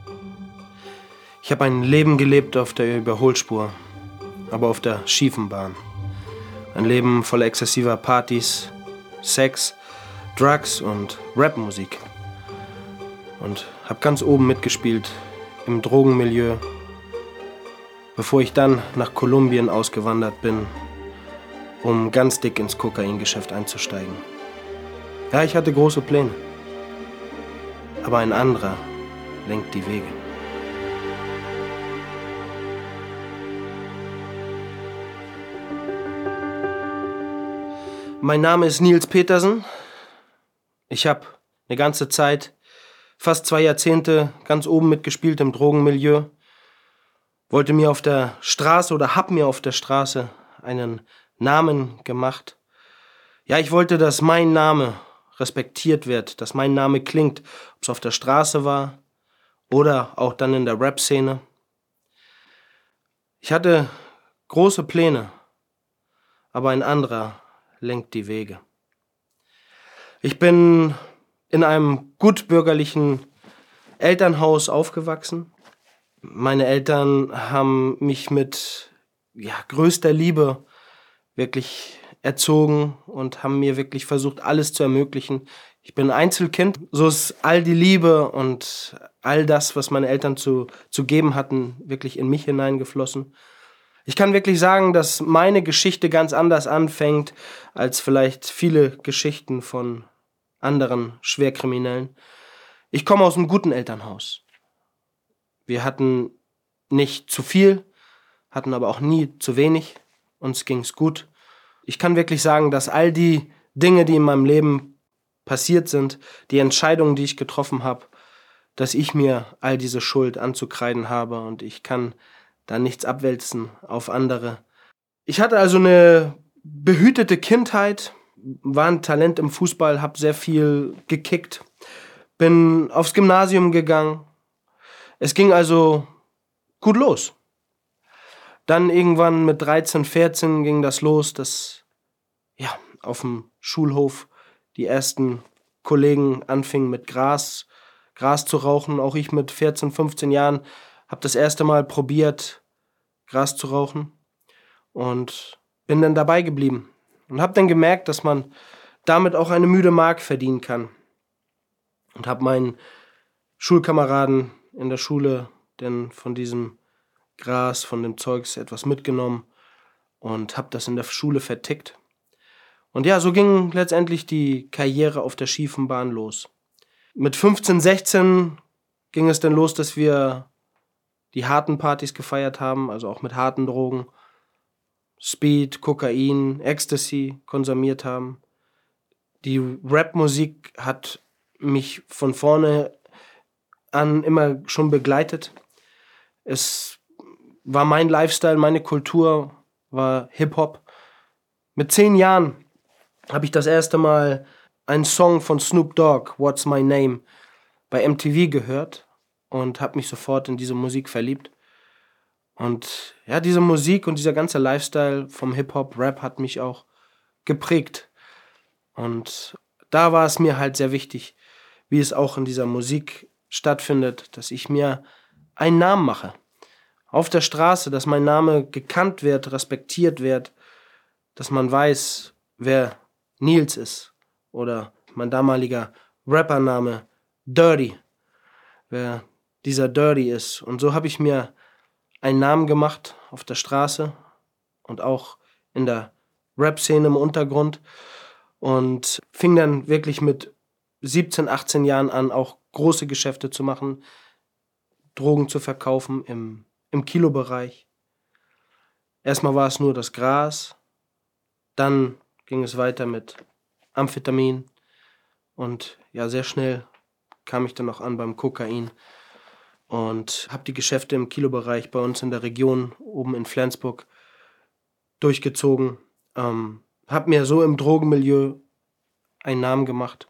Ich habe ein Leben gelebt auf der Überholspur, aber auf der schiefen Bahn. Ein Leben voller exzessiver Partys, Sex, Drugs und Rapmusik. Und habe ganz oben mitgespielt im Drogenmilieu, bevor ich dann nach Kolumbien ausgewandert bin, um ganz dick ins Kokaingeschäft einzusteigen. Ja, ich hatte große Pläne, aber ein anderer lenkt die Wege. Mein Name ist Niels Petersen. Ich habe eine ganze Zeit, fast 2 Jahrzehnte, ganz oben mitgespielt im Drogenmilieu. Wollte mir auf der Straße oder hab mir auf der Straße einen Namen gemacht. Ja, ich wollte, dass mein Name respektiert wird, dass mein Name klingt, ob es auf der Straße war oder auch dann in der Rap-Szene. Ich hatte große Pläne, aber ein anderer lenkt die Wege. Ich bin in einem gutbürgerlichen Elternhaus aufgewachsen. Meine Eltern haben mich mit größter Liebe wirklich erzogen und haben mir wirklich versucht, alles zu ermöglichen. Ich bin ein Einzelkind, so ist all die Liebe und all das, was meine Eltern zu geben hatten, wirklich in mich hineingeflossen. Ich kann wirklich sagen, dass meine Geschichte ganz anders anfängt als vielleicht viele Geschichten von anderen Schwerkriminellen. Ich komme aus einem guten Elternhaus. Wir hatten nicht zu viel, hatten aber auch nie zu wenig. Uns ging's gut. Ich kann wirklich sagen, dass all die Dinge, die in meinem Leben passiert sind, die Entscheidungen, die ich getroffen habe, dass ich mir all diese Schuld anzukreiden habe und ich kann da nichts abwälzen auf andere. Ich hatte also eine behütete Kindheit, war ein Talent im Fußball, habe sehr viel gekickt, bin aufs Gymnasium gegangen. Es ging also gut los. Dann irgendwann mit 13, 14 ging das los, dass auf dem Schulhof die ersten Kollegen anfingen mit Gras zu rauchen. Auch ich mit 14, 15 Jahren habe das erste Mal probiert, Gras zu rauchen und bin dann dabei geblieben und habe dann gemerkt, dass man damit auch eine müde Mark verdienen kann. Und habe meinen Schulkameraden in der Schule denn von diesem Gras, von dem Zeugs etwas mitgenommen und habe das in der Schule vertickt. Und ja, so ging letztendlich die Karriere auf der schiefen Bahn los. Mit 15, 16 ging es dann los, dass wir die harten Partys gefeiert haben, also auch mit harten Drogen, Speed, Kokain, Ecstasy konsumiert haben. Die Rap-Musik hat mich von vorne an immer schon begleitet. Es war mein Lifestyle, meine Kultur war Hip-Hop. Mit 10 Jahren habe ich das erste Mal einen Song von Snoop Dogg, What's My Name, bei MTV gehört und habe mich sofort in diese Musik verliebt. Und ja, diese Musik und dieser ganze Lifestyle vom Hip-Hop, Rap hat mich auch geprägt. Und da war es mir halt sehr wichtig, wie es auch in dieser Musik stattfindet, dass ich mir einen Namen mache. Auf der Straße, dass mein Name gekannt wird, respektiert wird, dass man weiß, wer Niels ist. Oder mein damaliger Rappername Dirty, wer dieser Dirty ist. Und so habe ich mir einen Namen gemacht auf der Straße und auch in der Rap-Szene im Untergrund und fing dann wirklich mit 17, 18 Jahren an, auch große Geschäfte zu machen, Drogen zu verkaufen im Kilobereich. Erstmal war es nur das Gras, dann ging es weiter mit Amphetamin und ja, sehr schnell kam ich dann auch an beim Kokain und habe die Geschäfte im Kilobereich bei uns in der Region oben in Flensburg durchgezogen. Habe mir so im Drogenmilieu einen Namen gemacht.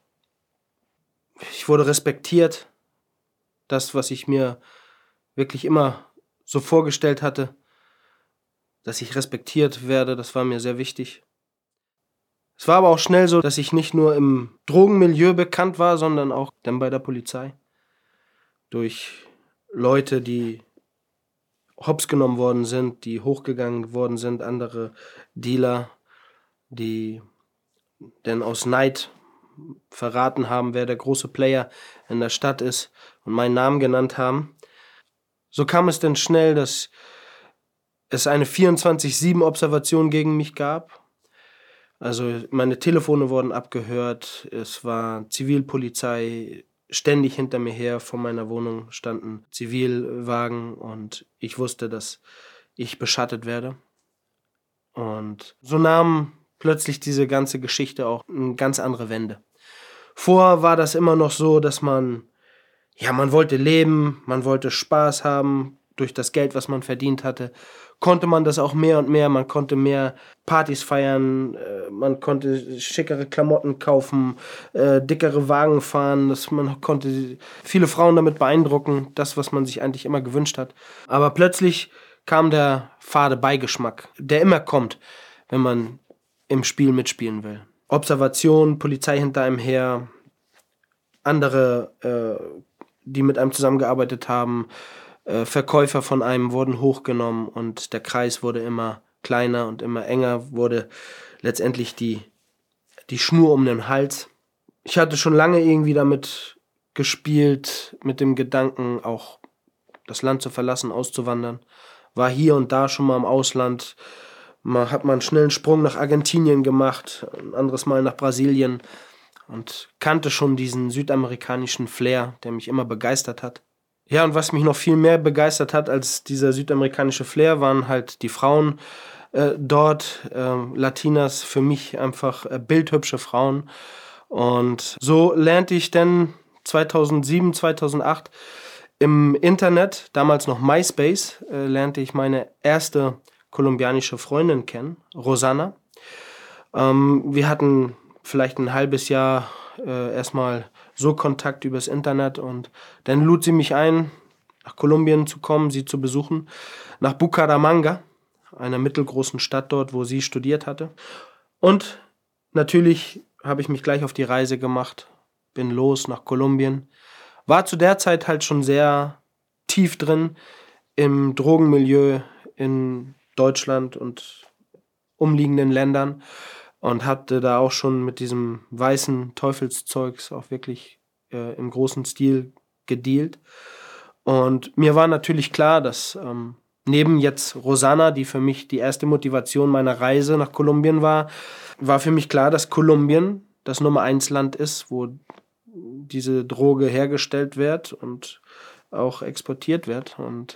Ich wurde respektiert. Das, was ich mir wirklich immer so vorgestellt hatte, dass ich respektiert werde, das war mir sehr wichtig. Es war aber auch schnell so, dass ich nicht nur im Drogenmilieu bekannt war, sondern auch dann bei der Polizei. Durch Leute, die hops genommen worden sind, die hochgegangen worden sind, andere Dealer, die denn aus Neid verraten haben, wer der große Player in der Stadt ist und meinen Namen genannt haben. So kam es denn schnell, dass es eine 24/7-Observation gegen mich gab. Also meine Telefone wurden abgehört, es war Zivilpolizei ständig hinter mir her, vor meiner Wohnung standen Zivilwagen und ich wusste, dass ich beschattet werde. Und so nahm plötzlich diese ganze Geschichte auch eine ganz andere Wende. Vorher war das immer noch so, dass man wollte leben, man wollte Spaß haben. Durch das Geld, was man verdient hatte, konnte man das auch mehr und mehr. Man konnte mehr Partys feiern, man konnte schickere Klamotten kaufen, dickere Wagen fahren. Man konnte viele Frauen damit beeindrucken, das, was man sich eigentlich immer gewünscht hat. Aber plötzlich kam der fade Beigeschmack, der immer kommt, wenn man im Spiel mitspielen will. Observation, Polizei hinter einem her, andere, die mit einem zusammengearbeitet haben, Verkäufer von einem wurden hochgenommen und der Kreis wurde immer kleiner und immer enger, wurde letztendlich die Schnur um den Hals. Ich hatte schon lange irgendwie damit gespielt, mit dem Gedanken, auch das Land zu verlassen, auszuwandern. War hier und da schon mal im Ausland. Hat man einen schnellen Sprung nach Argentinien gemacht, ein anderes Mal nach Brasilien und kannte schon diesen südamerikanischen Flair, der mich immer begeistert hat. Ja, und was mich noch viel mehr begeistert hat als dieser südamerikanische Flair, waren halt die Frauen dort, Latinas, für mich einfach bildhübsche Frauen. Und so lernte ich dann 2007, 2008 im Internet, damals noch MySpace, lernte ich meine erste kolumbianische Freundin kennen, Rosanna. Wir hatten vielleicht ein halbes Jahr erstmal so Kontakt übers Internet und dann lud sie mich ein, nach Kolumbien zu kommen, sie zu besuchen, nach Bucaramanga, einer mittelgroßen Stadt dort, wo sie studiert hatte. Und natürlich habe ich mich gleich auf die Reise gemacht, bin los nach Kolumbien, war zu der Zeit halt schon sehr tief drin im Drogenmilieu in Deutschland und umliegenden Ländern und hatte da auch schon mit diesem weißen Teufelszeugs auch wirklich im großen Stil gedealt. Und mir war natürlich klar, dass neben jetzt Rosanna, die für mich die erste Motivation meiner Reise nach Kolumbien war für mich klar, dass Kolumbien das Nummer-1 Land ist, wo diese Droge hergestellt wird und auch exportiert wird. Und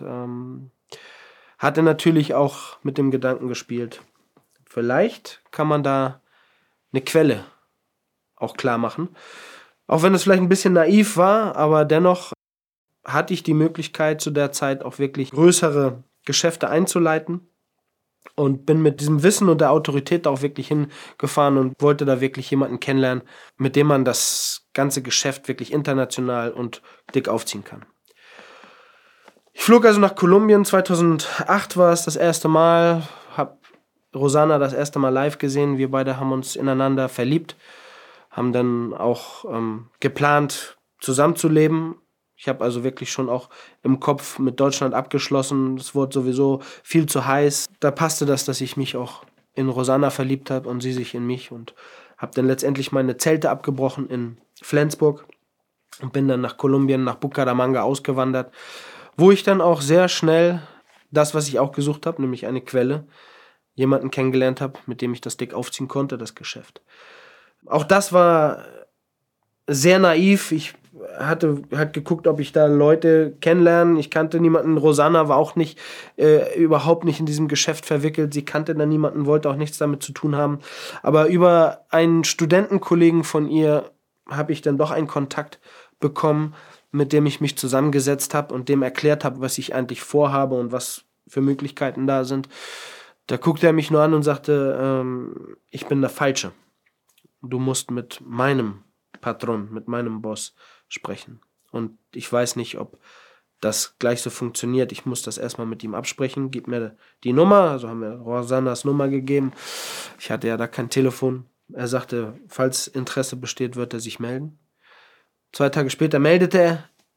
hatte natürlich auch mit dem Gedanken gespielt, vielleicht kann man da eine Quelle auch klar machen. Auch wenn es vielleicht ein bisschen naiv war, aber dennoch hatte ich die Möglichkeit zu der Zeit auch wirklich größere Geschäfte einzuleiten und bin mit diesem Wissen und der Autorität da auch wirklich hingefahren und wollte da wirklich jemanden kennenlernen, mit dem man das ganze Geschäft wirklich international und dick aufziehen kann. Ich flog also nach Kolumbien, 2008 war es das erste Mal, habe Rosanna das erste Mal live gesehen, wir beide haben uns ineinander verliebt, haben dann auch geplant, zusammenzuleben. Ich habe also wirklich schon auch im Kopf mit Deutschland abgeschlossen, es wurde sowieso viel zu heiß. Da passte das, dass ich mich auch in Rosanna verliebt habe und sie sich in mich und habe dann letztendlich meine Zelte abgebrochen in Flensburg und bin dann nach Kolumbien, nach Bucaramanga ausgewandert, wo ich dann auch sehr schnell das, was ich auch gesucht habe, nämlich eine Quelle, jemanden kennengelernt habe, mit dem ich das dick aufziehen konnte, das Geschäft. Auch das war sehr naiv. Ich hatte geguckt, ob ich da Leute kennenlerne. Ich kannte niemanden. Rosanna war auch nicht, überhaupt nicht in diesem Geschäft verwickelt. Sie kannte da niemanden, wollte auch nichts damit zu tun haben. Aber über einen Studentenkollegen von ihr habe ich dann doch einen Kontakt bekommen, mit dem ich mich zusammengesetzt habe und dem erklärt habe, was ich eigentlich vorhabe und was für Möglichkeiten da sind. Da guckte er mich nur an und sagte, ich bin der Falsche. Du musst mit meinem Patron, mit meinem Boss sprechen. Und ich weiß nicht, ob das gleich so funktioniert. Ich muss das erstmal mit ihm absprechen. Gib mir die Nummer. Also haben wir Rosannas Nummer gegeben. Ich hatte ja da kein Telefon. Er sagte, falls Interesse besteht, wird er sich melden. 2 Tage später meldete er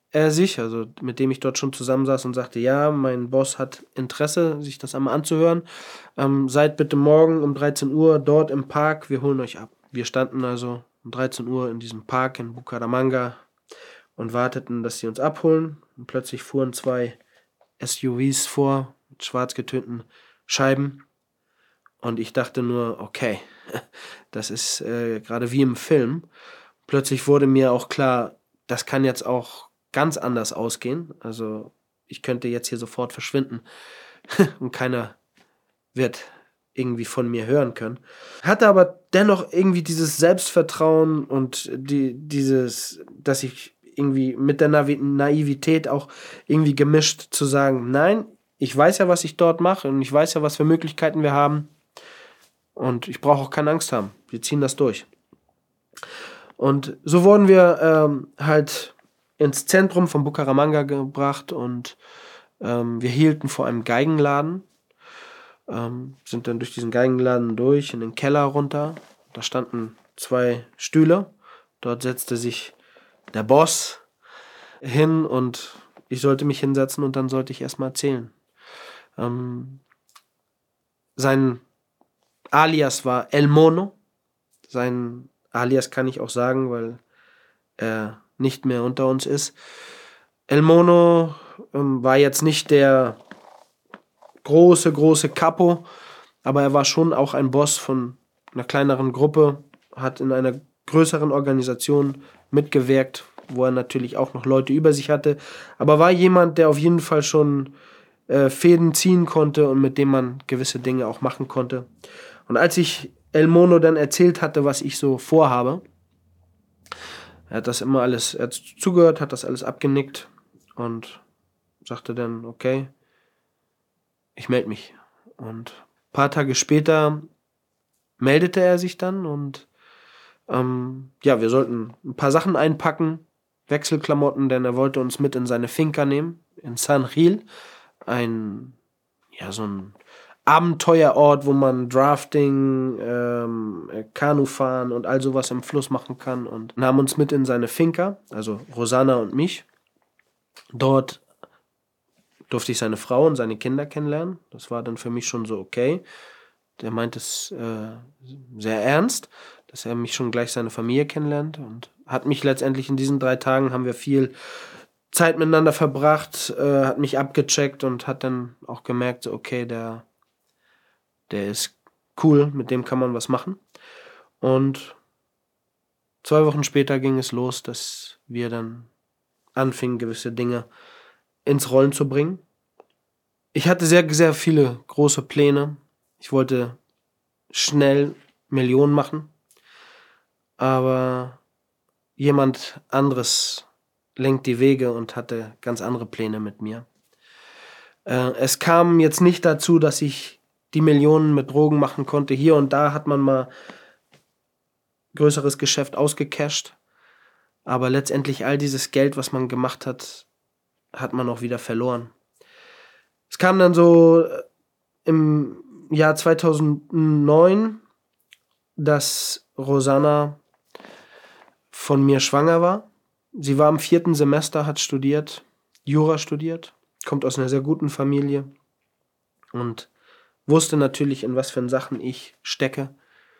er sich, also mit dem ich dort schon zusammensaß und sagte, ja, mein Boss hat Interesse, sich das einmal anzuhören. Seid bitte morgen um 13 Uhr dort im Park, wir holen euch ab. Wir standen also um 13 Uhr in diesem Park in Bucaramanga und warteten, dass sie uns abholen. Und plötzlich fuhren 2 SUVs vor mit schwarz getönten Scheiben. Und ich dachte nur, okay, das ist gerade wie im Film. Plötzlich wurde mir auch klar, das kann jetzt auch ganz anders ausgehen. Also ich könnte jetzt hier sofort verschwinden und keiner wird irgendwie von mir hören können. Hatte aber dennoch irgendwie dieses Selbstvertrauen und dass ich irgendwie mit der Naivität auch irgendwie gemischt zu sagen, nein, ich weiß ja, was ich dort mache und ich weiß ja, was für Möglichkeiten wir haben und ich brauche auch keine Angst haben. Wir ziehen das durch. Und so wurden wir halt ins Zentrum von Bucaramanga gebracht und wir hielten vor einem Geigenladen, sind dann durch diesen Geigenladen durch in den Keller runter. Da standen 2 Stühle. Dort setzte sich der Boss hin und ich sollte mich hinsetzen und dann sollte ich erstmal erzählen. Sein Alias war El Mono. Sein Alias kann ich auch sagen, weil er nicht mehr unter uns ist. El Mono war jetzt nicht der große Capo, aber er war schon auch ein Boss von einer kleineren Gruppe, hat in einer größeren Organisation mitgewirkt, wo er natürlich auch noch Leute über sich hatte, aber war jemand, der auf jeden Fall schon Fäden ziehen konnte und mit dem man gewisse Dinge auch machen konnte. Und als ich El Mono dann erzählt hatte, was ich so vorhabe, er hat zugehört, hat das alles abgenickt und sagte dann, okay, ich melde mich. Und ein paar Tage später meldete er sich dann und wir sollten ein paar Sachen einpacken, Wechselklamotten, denn er wollte uns mit in seine Finca nehmen, in San Gil, so ein Abenteuerort, wo man Drafting, Kanufahren und all sowas im Fluss machen kann und nahm uns mit in seine Finca, also Rosana und mich. Dort durfte ich seine Frau und seine Kinder kennenlernen. Das war dann für mich schon so okay. Der meint es sehr ernst, dass er mich schon gleich seine Familie kennenlernt und hat mich letztendlich in diesen 3 Tagen, haben wir viel Zeit miteinander verbracht, hat mich abgecheckt und hat dann auch gemerkt, so, okay, der ist cool, mit dem kann man was machen. Und 2 Wochen später ging es los, dass wir dann anfingen, gewisse Dinge ins Rollen zu bringen. Ich hatte sehr, sehr viele große Pläne. Ich wollte schnell Millionen machen, aber jemand anderes lenkt die Wege und hatte ganz andere Pläne mit mir. Es kam jetzt nicht dazu, dass ich die Millionen mit Drogen machen konnte. Hier und da hat man mal größeres Geschäft ausgecasht, aber letztendlich all dieses Geld, was man gemacht hat, hat man auch wieder verloren. Es kam dann so im Jahr 2009, dass Rosana von mir schwanger war. Sie war im 4. Semester, hat studiert, Jura studiert, kommt aus einer sehr guten Familie und wusste natürlich, in was für Sachen ich stecke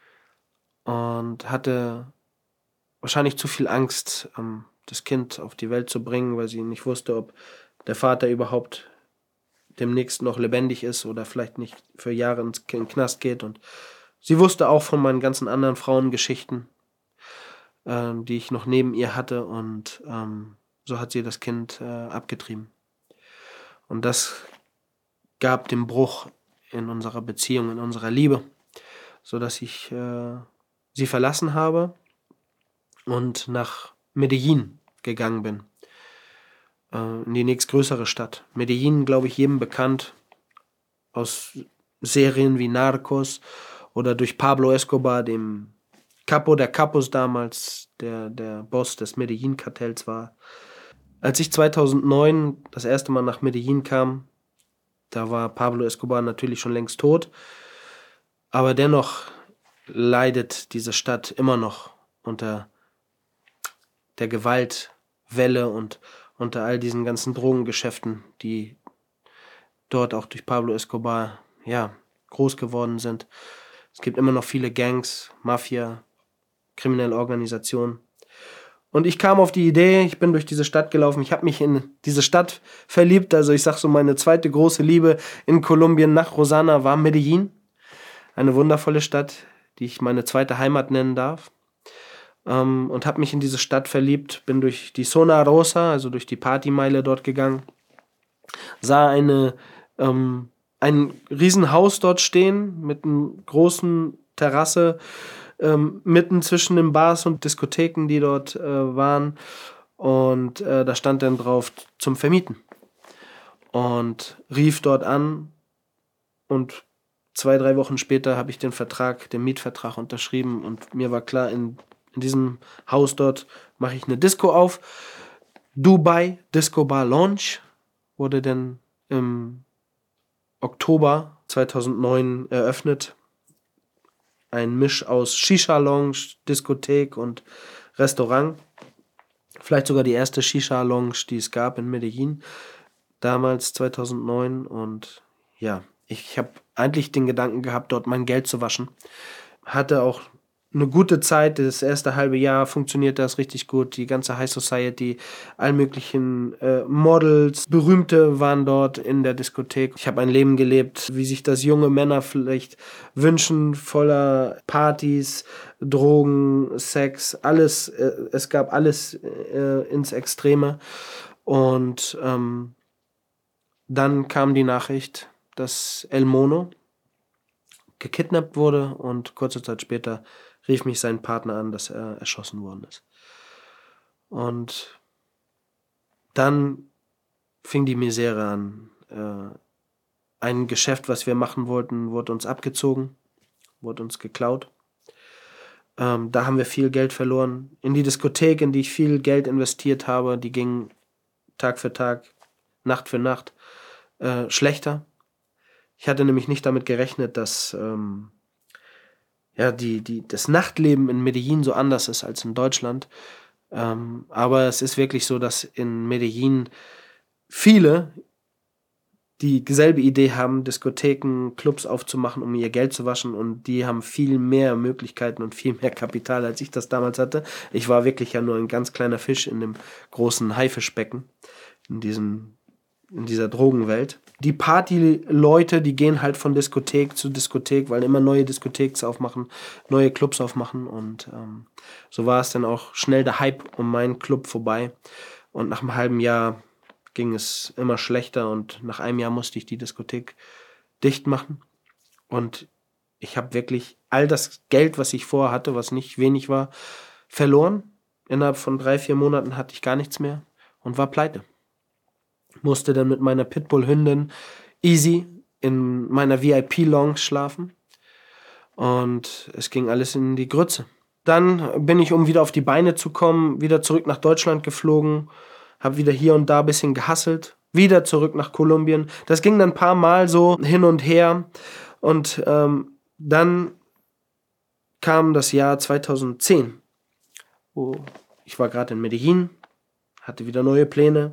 und hatte wahrscheinlich zu viel Angst, das Kind auf die Welt zu bringen, weil sie nicht wusste, ob der Vater überhaupt demnächst noch lebendig ist oder vielleicht nicht für Jahre in den Knast geht. Und sie wusste auch von meinen ganzen anderen Frauengeschichten, die ich noch neben ihr hatte. Und so hat sie das Kind abgetrieben. Und das gab den Bruch in unserer Beziehung, in unserer Liebe, sodass ich sie verlassen habe und nach Medellin gegangen bin. In die nächstgrößere Stadt. Medellin, glaube ich, jedem bekannt aus Serien wie Narcos oder durch Pablo Escobar, dem Capo der Capos damals, der Boss des Medellin-Kartells war. Als ich 2009 das erste Mal nach Medellin kam, da war Pablo Escobar natürlich schon längst tot, aber dennoch leidet diese Stadt immer noch unter der Gewaltwelle und unter all diesen ganzen Drogengeschäften, die dort auch durch Pablo Escobar, groß geworden sind. Es gibt immer noch viele Gangs, Mafia, kriminelle Organisationen. Und ich kam auf die Idee, ich bin durch diese Stadt gelaufen, ich habe mich in diese Stadt verliebt. Also ich sag so, meine zweite große Liebe in Kolumbien nach Rosana war Medellin. Eine wundervolle Stadt, die ich meine zweite Heimat nennen darf. Und habe mich in diese Stadt verliebt, bin durch die Zona Rosa, also durch die Partymeile dort gegangen, sah ein Riesenhaus dort stehen mit einer großen Terrasse, mitten zwischen den Bars und Diskotheken, die dort waren. Und da stand dann drauf zum Vermieten. Und rief dort an und 2-3 Wochen später habe ich den Mietvertrag unterschrieben und mir war klar, in diesem Haus dort mache ich eine Disco auf. Dubai Disco Bar Lounge wurde dann im Oktober 2009 eröffnet. Ein Misch aus Shisha-Lounge, Diskothek und Restaurant. Vielleicht sogar die erste Shisha-Lounge, die es gab in Medellin, damals 2009. Und ja, ich habe eigentlich den Gedanken gehabt, dort mein Geld zu waschen. Hatte auch eine gute Zeit, das erste halbe Jahr funktionierte das richtig gut. Die ganze High Society, all möglichen Models, Berühmte waren dort in der Diskothek. Ich habe ein Leben gelebt, wie sich das junge Männer vielleicht wünschen, voller Partys, Drogen, Sex, alles. Es gab alles ins Extreme. Und dann kam die Nachricht, dass El Mono gekidnappt wurde und kurze Zeit später rief mich sein Partner an, dass er erschossen worden ist. Und dann fing die Misere an. Ein Geschäft, was wir machen wollten, wurde uns abgezogen, wurde uns geklaut. Da haben wir viel Geld verloren. In die Diskothek, in die ich viel Geld investiert habe, die ging Tag für Tag, Nacht für Nacht schlechter. Ich hatte nämlich nicht damit gerechnet, dass das Nachtleben in Medellin so anders ist als in Deutschland. Aber es ist wirklich so, dass in Medellin viele die dieselbe Idee haben, Diskotheken, Clubs aufzumachen, um ihr Geld zu waschen. Und die haben viel mehr Möglichkeiten und viel mehr Kapital, als ich das damals hatte. Ich war wirklich ja nur ein ganz kleiner Fisch in dem großen Haifischbecken, in dieser Drogenwelt. Die Partyleute, die gehen halt von Diskothek zu Diskothek, weil immer neue Diskotheks aufmachen, neue Clubs aufmachen. Und so war es dann auch schnell der Hype um meinen Club vorbei. Und nach einem halben Jahr ging es immer schlechter und nach einem Jahr musste ich die Diskothek dicht machen. Und ich habe wirklich all das Geld, was ich vorher hatte, was nicht wenig war, verloren. Innerhalb von 3-4 Monaten hatte ich gar nichts mehr und war pleite. Musste dann mit meiner Pitbull-Hündin Easy in meiner VIP-Lounge schlafen. Und es ging alles in die Grütze. Dann bin ich, um wieder auf die Beine zu kommen, wieder zurück nach Deutschland geflogen, habe wieder hier und da ein bisschen gehustelt, wieder zurück nach Kolumbien. Das ging dann ein paar Mal so hin und her. Und dann kam das Jahr 2010. Ich war gerade in Medellin, hatte wieder neue Pläne,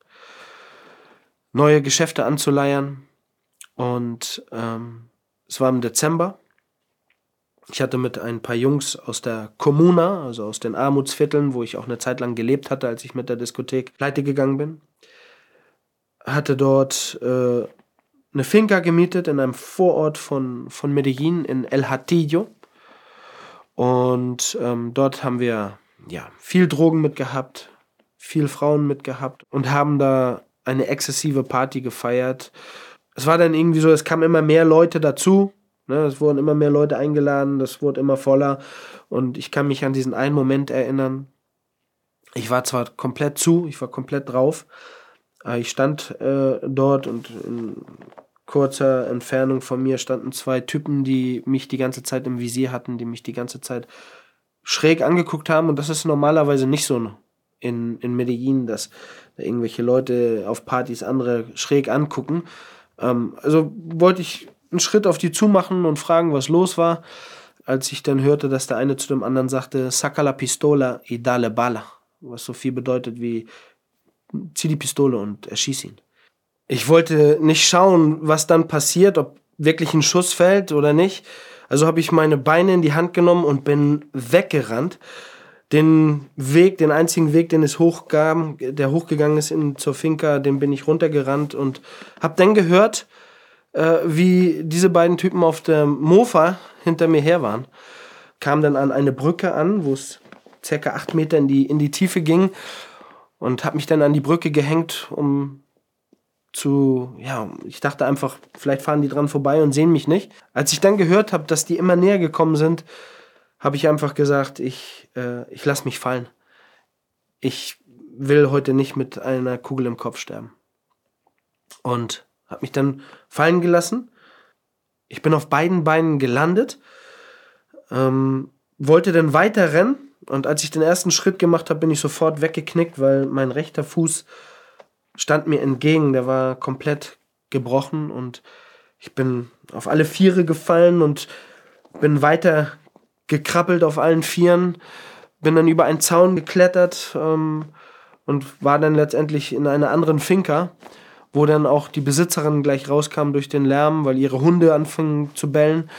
neue Geschäfte anzuleiern. Und es war im Dezember. Ich hatte mit ein paar Jungs aus der Comuna, also aus den Armutsvierteln, wo ich auch eine Zeit lang gelebt hatte, als ich mit der Diskothek pleite gegangen bin, hatte dort eine Finca gemietet in einem Vorort von Medellin in El Hatillo. Und dort haben wir viel Drogen mitgehabt, viel Frauen mitgehabt und haben da eine exzessive Party gefeiert. Es war dann irgendwie so, es kamen immer mehr Leute dazu. Ne, es wurden immer mehr Leute eingeladen, das wurde immer voller. Und ich kann mich an diesen einen Moment erinnern. Ich war zwar komplett ich war komplett drauf. Ich stand dort und in kurzer Entfernung von mir standen 2 Typen, die mich die ganze Zeit im Visier hatten, die mich die ganze Zeit schräg angeguckt haben. Und das ist normalerweise nicht so in Medellin, dass da irgendwelche Leute auf Partys andere schräg angucken. Also wollte ich einen Schritt auf die zumachen und fragen, was los war, als ich dann hörte, dass der eine zu dem anderen sagte, saca la pistola y dale bala, was so viel bedeutet wie zieh die Pistole und erschieß ihn. Ich wollte nicht schauen, was dann passiert, ob wirklich ein Schuss fällt oder nicht. Also habe ich meine Beine in die Hand genommen und bin weggerannt. Den einzigen Weg, den es hochgab, der hochgegangen ist zur Finca, den bin ich runtergerannt und habe dann gehört, wie diese beiden Typen auf der Mofa hinter mir her waren. Kam dann an eine Brücke an, wo es circa 8 Meter in die Tiefe ging und habe mich dann an die Brücke gehängt, ich dachte einfach, vielleicht fahren die dran vorbei und sehen mich nicht. Als ich dann gehört habe, dass die immer näher gekommen sind, habe ich einfach gesagt, ich lasse mich fallen. Ich will heute nicht mit einer Kugel im Kopf sterben. Und habe mich dann fallen gelassen. Ich bin auf beiden Beinen gelandet, wollte dann weiter rennen. Und als ich den ersten Schritt gemacht habe, bin ich sofort weggeknickt, weil mein rechter Fuß stand mir entgegen. Der war komplett gebrochen und ich bin auf alle Viere gefallen und bin weiter gekrabbelt auf allen Vieren, bin dann über einen Zaun geklettert und war dann letztendlich in einer anderen Finca, wo dann auch die Besitzerin gleich rauskam durch den Lärm, weil ihre Hunde anfingen zu bellen.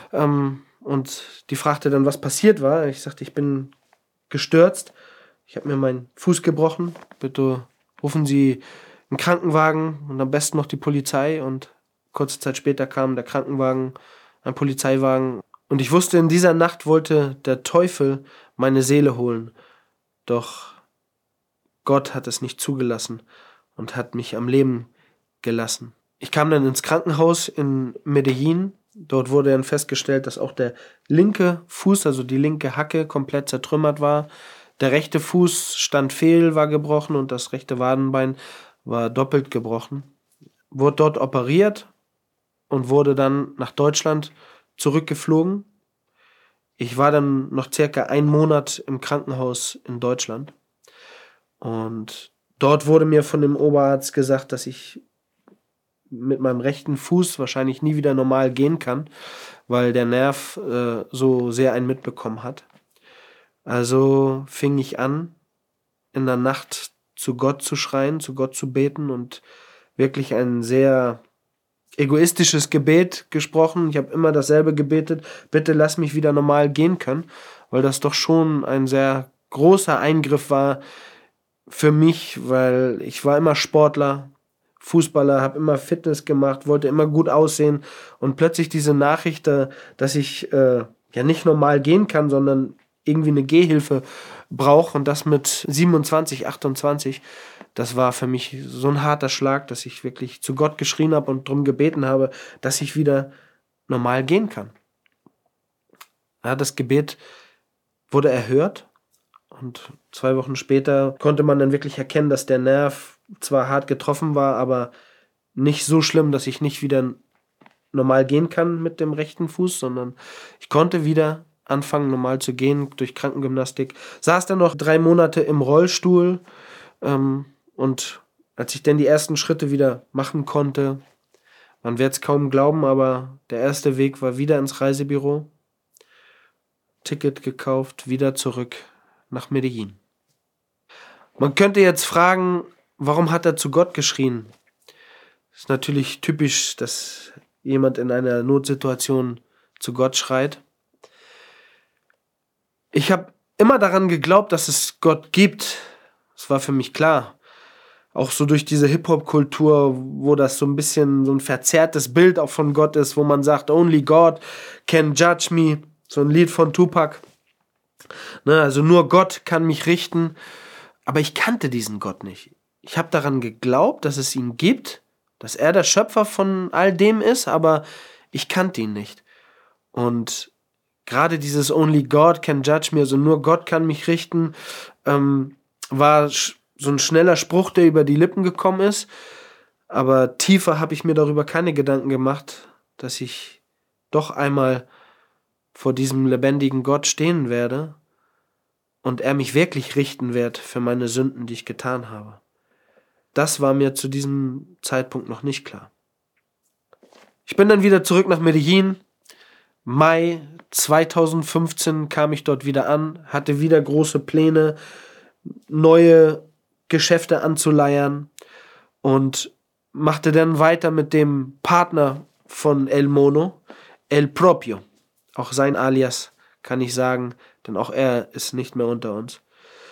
Und die fragte dann, was passiert war. Ich sagte, ich bin gestürzt. Ich habe mir meinen Fuß gebrochen. Bitte rufen Sie einen Krankenwagen und am besten noch die Polizei. Und kurze Zeit später kam der Krankenwagen, ein Polizeiwagen. Und ich wusste, in dieser Nacht wollte der Teufel meine Seele holen. Doch Gott hat es nicht zugelassen und hat mich am Leben gelassen. Ich kam dann ins Krankenhaus in Medellin. Dort wurde dann festgestellt, dass auch der linke Fuß, also die linke Hacke, komplett zertrümmert war. Der rechte Fuß stand fehl, war gebrochen und das rechte Wadenbein war doppelt gebrochen. Wurde dort operiert und wurde dann nach Deutschland zurückgeflogen. Ich war dann noch circa 1 Monat im Krankenhaus in Deutschland. Und dort wurde mir von dem Oberarzt gesagt, dass ich mit meinem rechten Fuß wahrscheinlich nie wieder normal gehen kann, weil der Nerv so sehr einen mitbekommen hat. Also fing ich an, in der Nacht zu Gott zu schreien, zu Gott zu beten und wirklich ein sehr egoistisches Gebet gesprochen. Ich habe immer dasselbe gebetet, bitte lass mich wieder normal gehen können, weil das doch schon ein sehr großer Eingriff war für mich, weil ich war immer Sportler, Fußballer, habe immer Fitness gemacht, wollte immer gut aussehen und plötzlich diese Nachricht, dass ich nicht normal gehen kann, sondern irgendwie eine Gehhilfe brauche und das mit 27, 28, das war für mich so ein harter Schlag, dass ich wirklich zu Gott geschrien habe und darum gebeten habe, dass ich wieder normal gehen kann. Ja, das Gebet wurde erhört und 2 Wochen später konnte man dann wirklich erkennen, dass der Nerv zwar hart getroffen war, aber nicht so schlimm, dass ich nicht wieder normal gehen kann mit dem rechten Fuß, sondern ich konnte wieder anfangen, normal zu gehen durch Krankengymnastik. Saß dann noch 3 Monate im Rollstuhl und als ich dann die ersten Schritte wieder machen konnte, man wird es kaum glauben, aber der erste Weg war wieder ins Reisebüro, Ticket gekauft, wieder zurück nach Medellin. Man könnte jetzt fragen, warum hat er zu Gott geschrien? Das ist natürlich typisch, dass jemand in einer Notsituation zu Gott schreit. Ich habe immer daran geglaubt, dass es Gott gibt. Das war für mich klar. Auch so durch diese Hip-Hop-Kultur, wo das so ein bisschen so ein verzerrtes Bild auch von Gott ist, wo man sagt, only God can judge me. So ein Lied von Tupac. Ne, also nur Gott kann mich richten. Aber ich kannte diesen Gott nicht. Ich habe daran geglaubt, dass es ihn gibt, dass er der Schöpfer von all dem ist, aber ich kannte ihn nicht. Und gerade dieses Only God can judge me, also nur Gott kann mich richten, war so ein schneller Spruch, der über die Lippen gekommen ist. Aber tiefer habe ich mir darüber keine Gedanken gemacht, dass ich doch einmal vor diesem lebendigen Gott stehen werde und er mich wirklich richten wird für meine Sünden, die ich getan habe. Das war mir zu diesem Zeitpunkt noch nicht klar. Ich bin dann wieder zurück nach Medellin. Mai 2015 kam ich dort wieder an, hatte wieder große Pläne, neue Geschäfte anzuleiern und machte dann weiter mit dem Partner von El Mono, El Propio. Auch sein Alias kann ich sagen, denn auch er ist nicht mehr unter uns.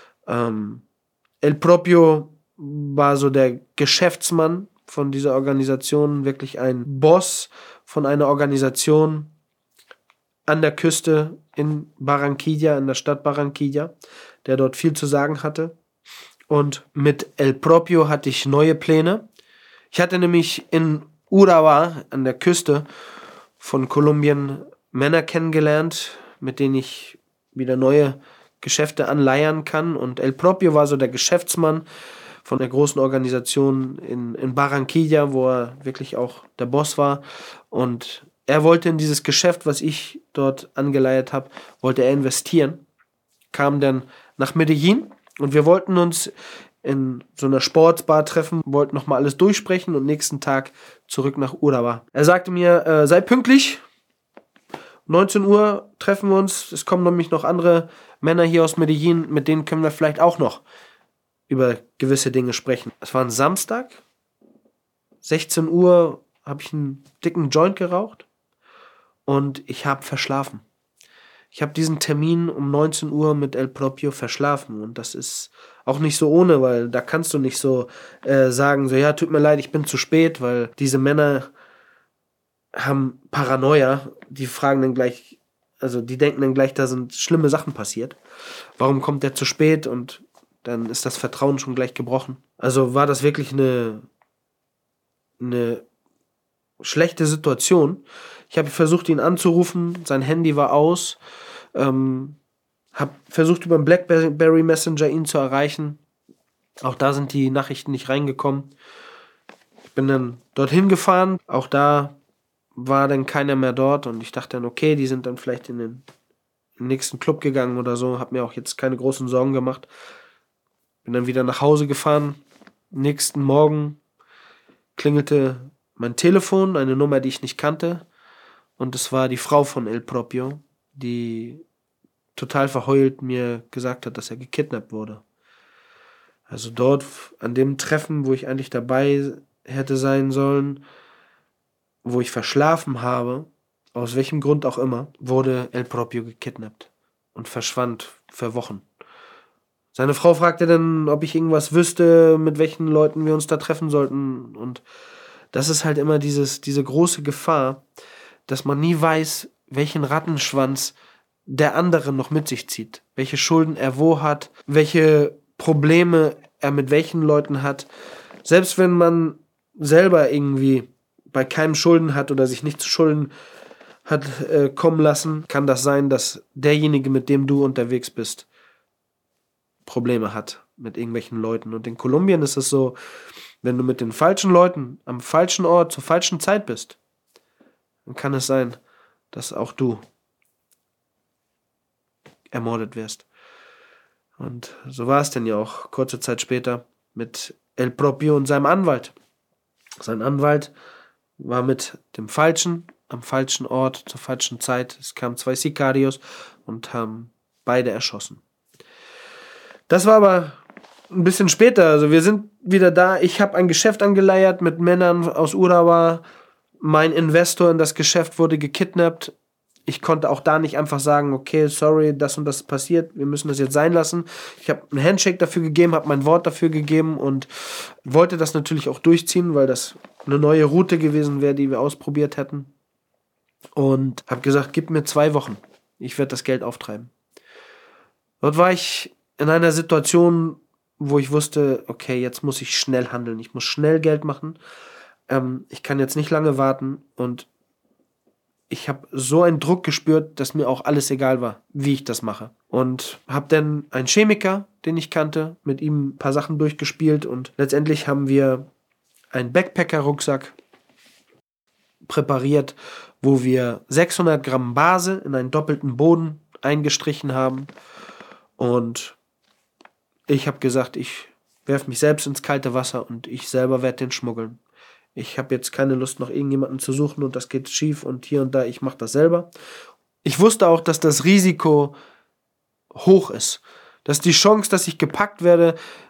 El Propio war so der Geschäftsmann von dieser Organisation, wirklich ein Boss von einer Organisation an der Küste in Barranquilla, in der Stadt Barranquilla, der dort viel zu sagen hatte. Und mit El Propio hatte ich neue Pläne. Ich hatte nämlich in Urabá, an der Küste von Kolumbien, Männer kennengelernt, mit denen ich wieder neue Geschäfte anleiern kann. Und El Propio war so der Geschäftsmann von der großen Organisation in Barranquilla, wo er wirklich auch der Boss war. Und er wollte in dieses Geschäft, was ich dort angeleiert habe, wollte er investieren. Kam dann nach Medellin und wir wollten uns in so einer Sportsbar treffen, wollten nochmal alles durchsprechen und nächsten Tag zurück nach Urabá. Er sagte mir, sei pünktlich, 19 Uhr treffen wir uns, es kommen nämlich noch andere Männer hier aus Medellin, mit denen können wir vielleicht auch noch über gewisse Dinge sprechen. Es war ein Samstag, 16 Uhr habe ich einen dicken Joint geraucht und ich habe verschlafen. Ich habe diesen Termin um 19 Uhr mit El Propio verschlafen und das ist auch nicht so ohne, weil da kannst du nicht so sagen, so ja, tut mir leid, ich bin zu spät, weil diese Männer haben Paranoia, die fragen dann gleich, also die denken dann gleich, da sind schlimme Sachen passiert. Warum kommt der zu spät? Und dann ist das Vertrauen schon gleich gebrochen. Also war das wirklich eine schlechte Situation. Ich habe versucht, ihn anzurufen, sein Handy war aus, habe versucht, über den BlackBerry Messenger ihn zu erreichen. Auch da sind die Nachrichten nicht reingekommen. Ich bin dann dorthin gefahren, auch da war dann keiner mehr dort und ich dachte dann, okay, die sind dann vielleicht in den nächsten Club gegangen oder so, habe mir auch jetzt keine großen Sorgen gemacht. Bin dann wieder nach Hause gefahren. Nächsten Morgen klingelte mein Telefon, eine Nummer, die ich nicht kannte. Und es war die Frau von El Propio, die total verheult mir gesagt hat, dass er gekidnappt wurde. Also dort, an dem Treffen, wo ich eigentlich dabei hätte sein sollen, wo ich verschlafen habe, aus welchem Grund auch immer, wurde El Propio gekidnappt und verschwand für Wochen. Seine Frau fragte dann, ob ich irgendwas wüsste, mit welchen Leuten wir uns da treffen sollten. Und das ist halt immer diese große Gefahr, dass man nie weiß, welchen Rattenschwanz der andere noch mit sich zieht. Welche Schulden er wo hat, welche Probleme er mit welchen Leuten hat. Selbst wenn man selber irgendwie bei keinem Schulden hat oder sich nicht zu Schulden hat kommen lassen, kann das sein, dass derjenige, mit dem du unterwegs bist, Probleme hat mit irgendwelchen Leuten. Und in Kolumbien ist es so, wenn du mit den falschen Leuten am falschen Ort zur falschen Zeit bist, dann kann es sein, dass auch du ermordet wirst. Und so war es denn ja auch kurze Zeit später mit El Propio und seinem Anwalt. Sein Anwalt war mit dem Falschen am falschen Ort zur falschen Zeit. Es kamen 2 Sicarios und haben beide erschossen. Das war aber ein bisschen später. Also wir sind wieder da. Ich habe ein Geschäft angeleiert mit Männern aus Urabá. Mein Investor in das Geschäft wurde gekidnappt. Ich konnte auch da nicht einfach sagen, okay, sorry, das und das ist passiert, wir müssen das jetzt sein lassen. Ich habe einen Handshake dafür gegeben, habe mein Wort dafür gegeben und wollte das natürlich auch durchziehen, weil das eine neue Route gewesen wäre, die wir ausprobiert hätten. Und habe gesagt, gib mir 2 Wochen, ich werde das Geld auftreiben. Dort war ich in einer Situation, wo ich wusste, okay, jetzt muss ich schnell handeln, ich muss schnell Geld machen. Ich kann jetzt nicht lange warten und ich habe so einen Druck gespürt, dass mir auch alles egal war, wie ich das mache. Und habe dann einen Chemiker, den ich kannte, mit ihm ein paar Sachen durchgespielt und letztendlich haben wir einen Backpacker-Rucksack präpariert, wo wir 600 Gramm Base in einen doppelten Boden eingestrichen haben. Und ich habe gesagt, ich werfe mich selbst ins kalte Wasser und ich selber werde den schmuggeln. Ich habe jetzt keine Lust, noch irgendjemanden zu suchen und das geht schief und hier und da, ich mache das selber. Ich wusste auch, dass das Risiko hoch ist. Dass die Chance, dass ich gepackt werde,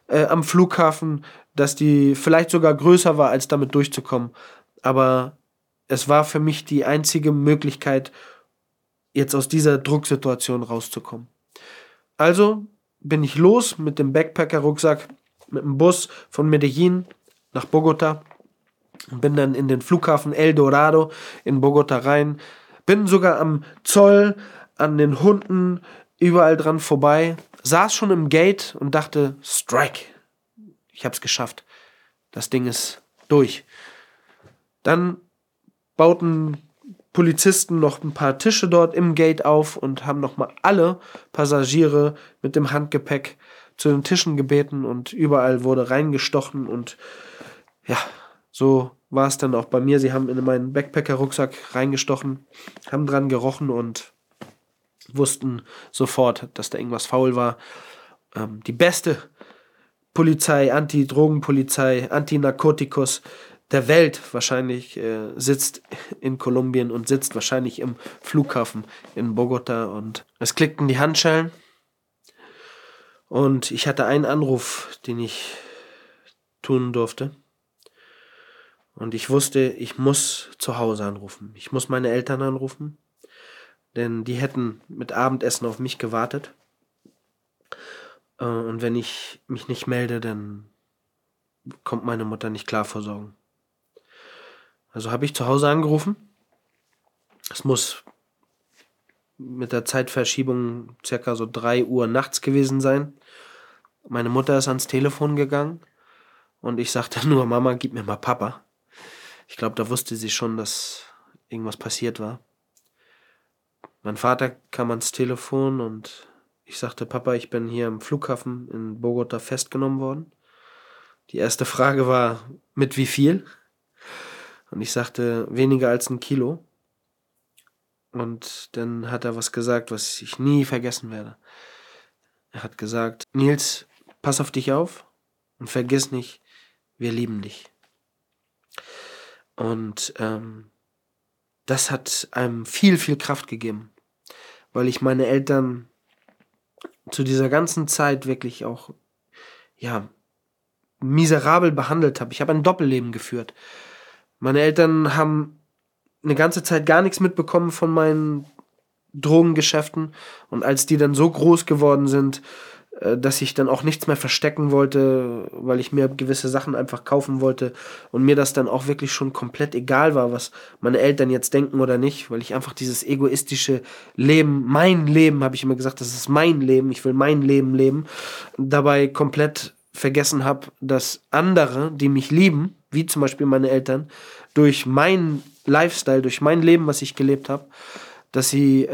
am Flughafen, dass die vielleicht sogar größer war, als damit durchzukommen. Aber es war für mich die einzige Möglichkeit, jetzt aus dieser Drucksituation rauszukommen. Also bin ich los mit dem Backpacker-Rucksack, mit dem Bus von Medellin nach Bogota und bin dann in den Flughafen El Dorado in Bogota rein. Bin sogar am Zoll, an den Hunden, überall dran vorbei. Saß schon im Gate und dachte, Strike. Ich hab's geschafft. Das Ding ist durch. Dann bauten Polizisten noch ein paar Tische dort im Gate auf und haben nochmal alle Passagiere mit dem Handgepäck zu den Tischen gebeten und überall wurde reingestochen und ja, so war es dann auch bei mir. Sie haben in meinen Backpacker-Rucksack reingestochen, haben dran gerochen und wussten sofort, dass da irgendwas faul war. Die beste Polizei, Anti-Drogen-Polizei, Anti-Narkotikus der Welt wahrscheinlich sitzt in Kolumbien und sitzt wahrscheinlich im Flughafen in Bogota und es klickten die Handschellen und ich hatte einen Anruf, den ich tun durfte und ich wusste, ich muss zu Hause anrufen. Ich muss meine Eltern anrufen, denn die hätten mit Abendessen auf mich gewartet und wenn ich mich nicht melde, dann kommt meine Mutter nicht klar vor Sorgen. Also habe ich zu Hause angerufen. Es muss mit der Zeitverschiebung circa so 3 Uhr nachts gewesen sein. Meine Mutter ist ans Telefon gegangen und ich sagte nur, Mama, gib mir mal Papa. Ich glaube, da wusste sie schon, dass irgendwas passiert war. Mein Vater kam ans Telefon und ich sagte, Papa, ich bin hier am Flughafen in Bogota festgenommen worden. Die erste Frage war, mit wie viel? Und ich sagte, weniger als 1 Kilo. Und dann hat er was gesagt, was ich nie vergessen werde. Er hat gesagt, Nils, pass auf dich auf und vergiss nicht, wir lieben dich. Und das hat einem viel, viel Kraft gegeben, weil ich meine Eltern zu dieser ganzen Zeit wirklich auch, ja, miserabel behandelt habe. Ich habe ein Doppelleben geführt. Meine Eltern haben eine ganze Zeit gar nichts mitbekommen von meinen Drogengeschäften und als die dann so groß geworden sind, dass ich dann auch nichts mehr verstecken wollte, weil ich mir gewisse Sachen einfach kaufen wollte und mir das dann auch wirklich schon komplett egal war, was meine Eltern jetzt denken oder nicht, weil ich einfach dieses egoistische Leben, mein Leben, habe ich immer gesagt, das ist mein Leben, ich will mein Leben leben, dabei komplett vergessen habe, dass andere, die mich lieben, wie zum Beispiel meine Eltern, durch meinen Lifestyle, durch mein Leben, was ich gelebt habe, dass sie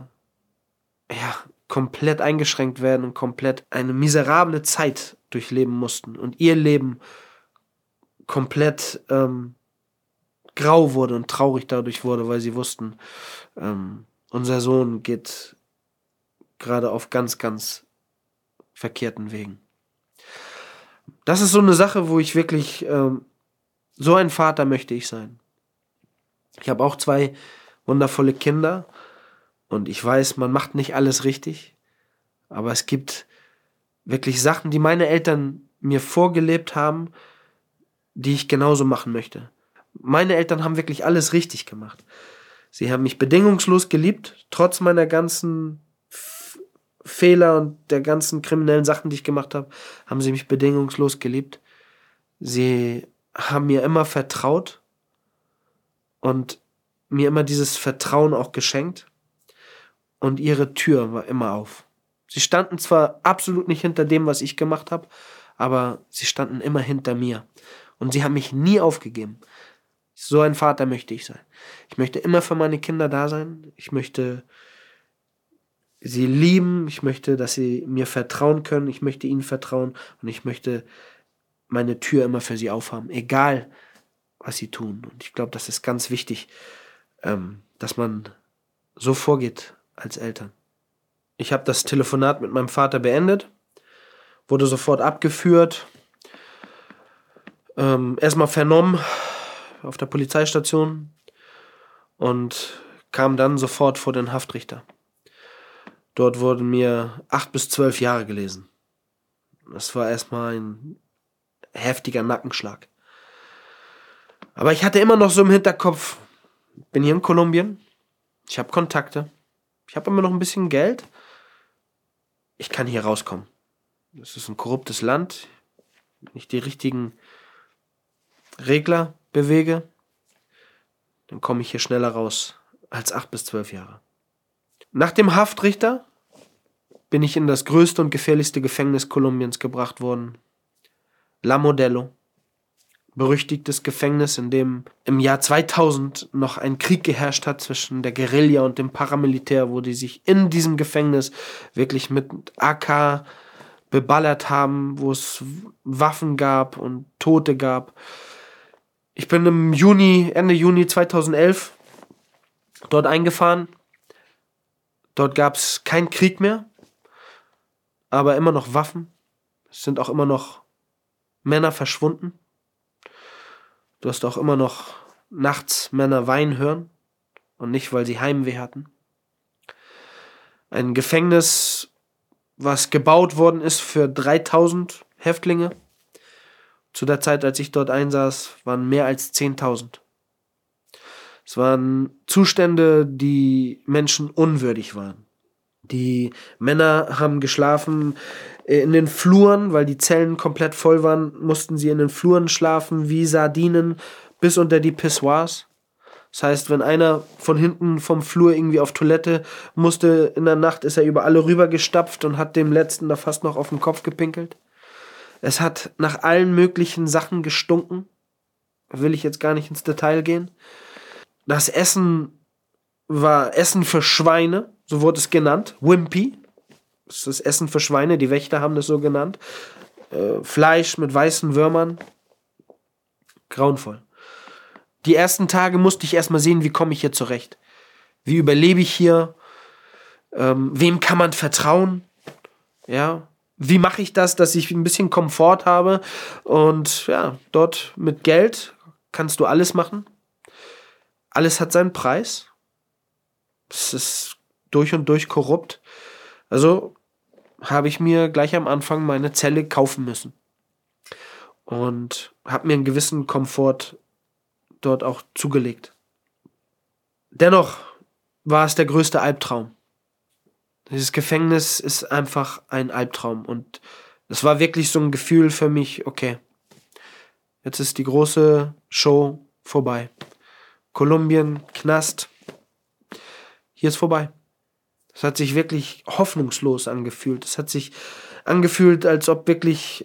komplett eingeschränkt werden und komplett eine miserable Zeit durchleben mussten und ihr Leben komplett grau wurde und traurig dadurch wurde, weil sie wussten, unser Sohn geht gerade auf ganz, ganz verkehrten Wegen. Das ist so eine Sache, wo ich wirklich, so ein Vater möchte ich sein. Ich habe auch 2 wundervolle Kinder und ich weiß, man macht nicht alles richtig, aber es gibt wirklich Sachen, die meine Eltern mir vorgelebt haben, die ich genauso machen möchte. Meine Eltern haben wirklich alles richtig gemacht. Sie haben mich bedingungslos geliebt, trotz meiner ganzen Fehler und der ganzen kriminellen Sachen, die ich gemacht habe, haben sie mich bedingungslos geliebt. Sie haben mir immer vertraut und mir immer dieses Vertrauen auch geschenkt und ihre Tür war immer auf. Sie standen zwar absolut nicht hinter dem, was ich gemacht habe, aber sie standen immer hinter mir und sie haben mich nie aufgegeben. So ein Vater möchte ich sein. Ich möchte immer für meine Kinder da sein. Ich möchte sie lieben. Ich möchte, dass sie mir vertrauen können. Ich möchte ihnen vertrauen und ich möchte meine Tür immer für sie aufhaben, egal was sie tun. Und ich glaube, das ist ganz wichtig, dass man so vorgeht als Eltern. Ich habe das Telefonat mit meinem Vater beendet, wurde sofort abgeführt, erstmal vernommen auf der Polizeistation und kam dann sofort vor den Haftrichter. Dort wurden mir 8 bis 12 Jahre gelesen. Das war erstmal ein heftiger Nackenschlag. Aber ich hatte immer noch so im Hinterkopf, bin hier in Kolumbien, ich habe Kontakte, ich habe immer noch ein bisschen Geld, ich kann hier rauskommen. Das ist ein korruptes Land, wenn ich die richtigen Regler bewege, dann komme ich hier schneller raus als 8 bis 12 Jahre. Nach dem Haftrichter bin ich in das größte und gefährlichste Gefängnis Kolumbiens gebracht worden. La Modelo. Berüchtigtes Gefängnis, in dem im Jahr 2000 noch ein Krieg geherrscht hat zwischen der Guerilla und dem Paramilitär, wo die sich in diesem Gefängnis wirklich mit AK beballert haben, wo es Waffen gab und Tote gab. Ich bin Ende Juni 2011 dort eingefahren. Dort gab es keinen Krieg mehr, aber immer noch Waffen. Es sind auch immer noch Männer verschwunden. Du hast auch immer noch nachts Männer weinen hören und nicht, weil sie Heimweh hatten. Ein Gefängnis, was gebaut worden ist für 3000 Häftlinge. Zu der Zeit, als ich dort einsaß, waren mehr als 10.000. Es waren Zustände, die Menschen unwürdig waren. Die Männer haben geschlafen in den Fluren, weil die Zellen komplett voll waren, mussten sie in den Fluren schlafen, wie Sardinen, bis unter die Pissoirs. Das heißt, wenn einer von hinten vom Flur irgendwie auf Toilette musste in der Nacht, ist er über alle rübergestapft und hat dem Letzten da fast noch auf den Kopf gepinkelt. Es hat nach allen möglichen Sachen gestunken. Da will ich jetzt gar nicht ins Detail gehen. Das Essen war Essen für Schweine, so wurde es genannt. Wimpy. Das ist das Essen für Schweine, die Wächter haben das so genannt. Fleisch mit weißen Würmern. Grauenvoll. Die ersten Tage musste ich erstmal sehen, wie komme ich hier zurecht. Wie überlebe ich hier? Wem kann man vertrauen? Ja. Wie mache ich das, dass ich ein bisschen Komfort habe? Und ja, dort mit Geld kannst du alles machen. Alles hat seinen Preis. Es ist durch und durch korrupt. Also habe ich mir gleich am Anfang meine Zelle kaufen müssen. Und habe mir einen gewissen Komfort dort auch zugelegt. Dennoch war es der größte Albtraum. Dieses Gefängnis ist einfach ein Albtraum. Und es war wirklich so ein Gefühl für mich, okay, jetzt ist die große Show vorbei. Kolumbien, Knast, hier ist vorbei. Es hat sich wirklich hoffnungslos angefühlt. Es hat sich angefühlt, als ob wirklich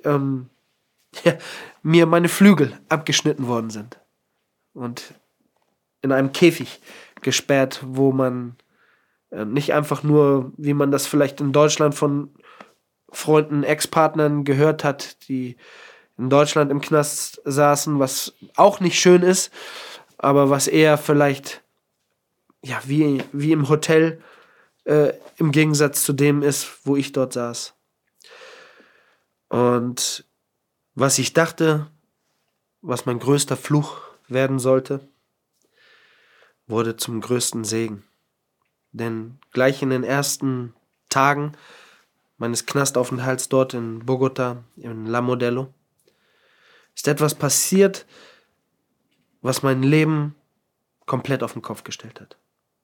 mir meine Flügel abgeschnitten worden sind. Und in einem Käfig gesperrt, wo man nicht einfach nur, wie man das vielleicht in Deutschland von Freunden, Ex-Partnern gehört hat, die in Deutschland im Knast saßen, was auch nicht schön ist, aber was eher vielleicht ja wie im Hotel im Gegensatz zu dem ist, wo ich dort saß. Und was ich dachte, was mein größter Fluch werden sollte, wurde zum größten Segen. Denn gleich in den ersten Tagen meines Knastaufenthalts dort in Bogota, in La Modelo, ist etwas passiert, was mein Leben komplett auf den Kopf gestellt hat.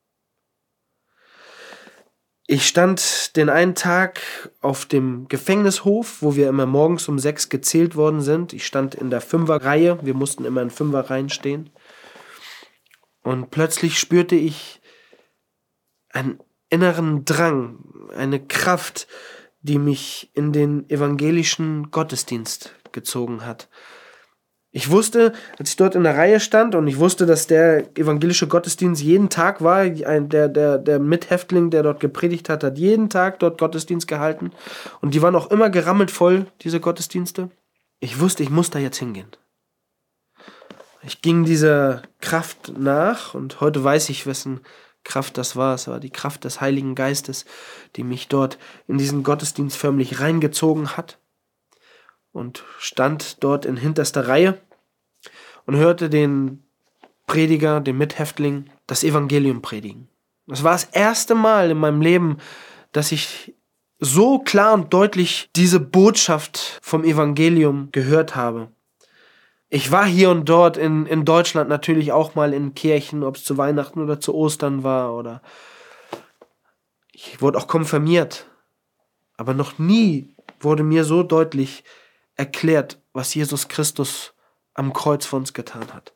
Ich stand den einen Tag auf dem Gefängnishof, wo wir immer morgens um 6 gezählt worden sind. Ich stand in der 5er-Reihe, wir mussten immer in 5er-Reihen stehen. Und plötzlich spürte ich einen inneren Drang, eine Kraft, die mich in den evangelischen Gottesdienst gezogen hat. Ich wusste, als ich dort in der Reihe stand und ich wusste, dass der evangelische Gottesdienst jeden Tag war, der Mithäftling, der dort gepredigt hat, hat jeden Tag dort Gottesdienst gehalten und die waren auch immer gerammelt voll, diese Gottesdienste. Ich wusste, ich muss da jetzt hingehen. Ich ging dieser Kraft nach und heute weiß ich, wessen Kraft das war. Es war die Kraft des Heiligen Geistes, die mich dort in diesen Gottesdienst förmlich reingezogen hat. Und stand dort in hinterster Reihe und hörte den Prediger, den Mithäftling, das Evangelium predigen. Das war das erste Mal in meinem Leben, dass ich so klar und deutlich diese Botschaft vom Evangelium gehört habe. Ich war hier und dort in Deutschland natürlich auch mal in Kirchen, ob es zu Weihnachten oder zu Ostern war, oder ich wurde auch konfirmiert. Aber noch nie wurde mir so deutlich erklärt, was Jesus Christus am Kreuz für uns getan hat.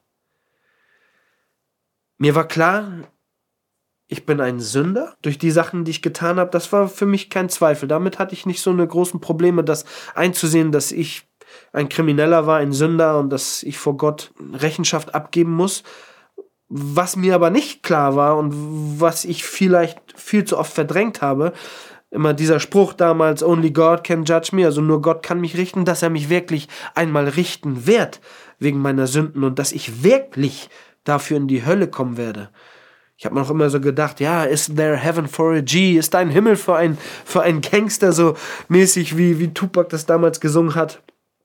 Mir war klar, ich bin ein Sünder durch die Sachen, die ich getan habe. Das war für mich kein Zweifel. Damit hatte ich nicht so eine großen Probleme, das einzusehen, dass ich ein Krimineller war, ein Sünder und dass ich vor Gott Rechenschaft abgeben muss. Was mir aber nicht klar war und was ich vielleicht viel zu oft verdrängt habe, immer dieser Spruch damals, only God can judge me, also nur Gott kann mich richten, dass er mich wirklich einmal richten wird wegen meiner Sünden und dass ich wirklich dafür in die Hölle kommen werde. Ich habe mir auch immer so gedacht, ja, is there heaven for a G? Ist da ein Himmel für einen Gangster, so mäßig wie Tupac das damals gesungen hat.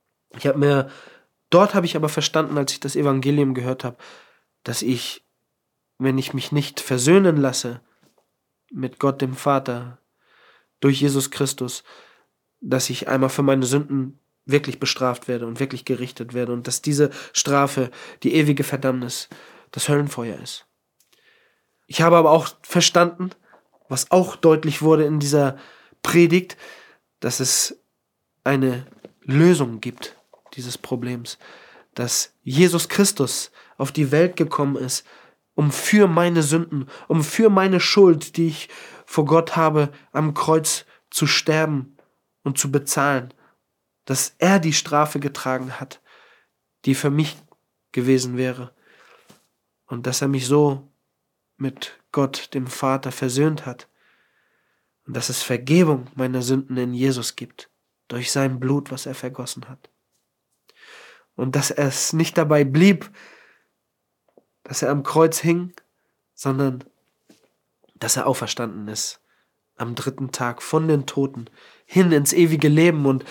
Dort habe ich aber verstanden, als ich das Evangelium gehört habe, dass ich, wenn ich mich nicht versöhnen lasse mit Gott dem Vater durch Jesus Christus, dass ich einmal für meine Sünden wirklich bestraft werde und wirklich gerichtet werde und dass diese Strafe, die ewige Verdammnis, das Höllenfeuer ist. Ich habe aber auch verstanden, was auch deutlich wurde in dieser Predigt, dass es eine Lösung gibt dieses Problems, dass Jesus Christus auf die Welt gekommen ist, um für meine Sünden, um für meine Schuld, die ich vor Gott habe, am Kreuz zu sterben und zu bezahlen, dass er die Strafe getragen hat, die für mich gewesen wäre und dass er mich so mit Gott, dem Vater, versöhnt hat und dass es Vergebung meiner Sünden in Jesus gibt, durch sein Blut, was er vergossen hat. Und dass es nicht dabei blieb, dass er am Kreuz hing, sondern dass er auferstanden ist am 3. Tag von den Toten hin ins ewige Leben und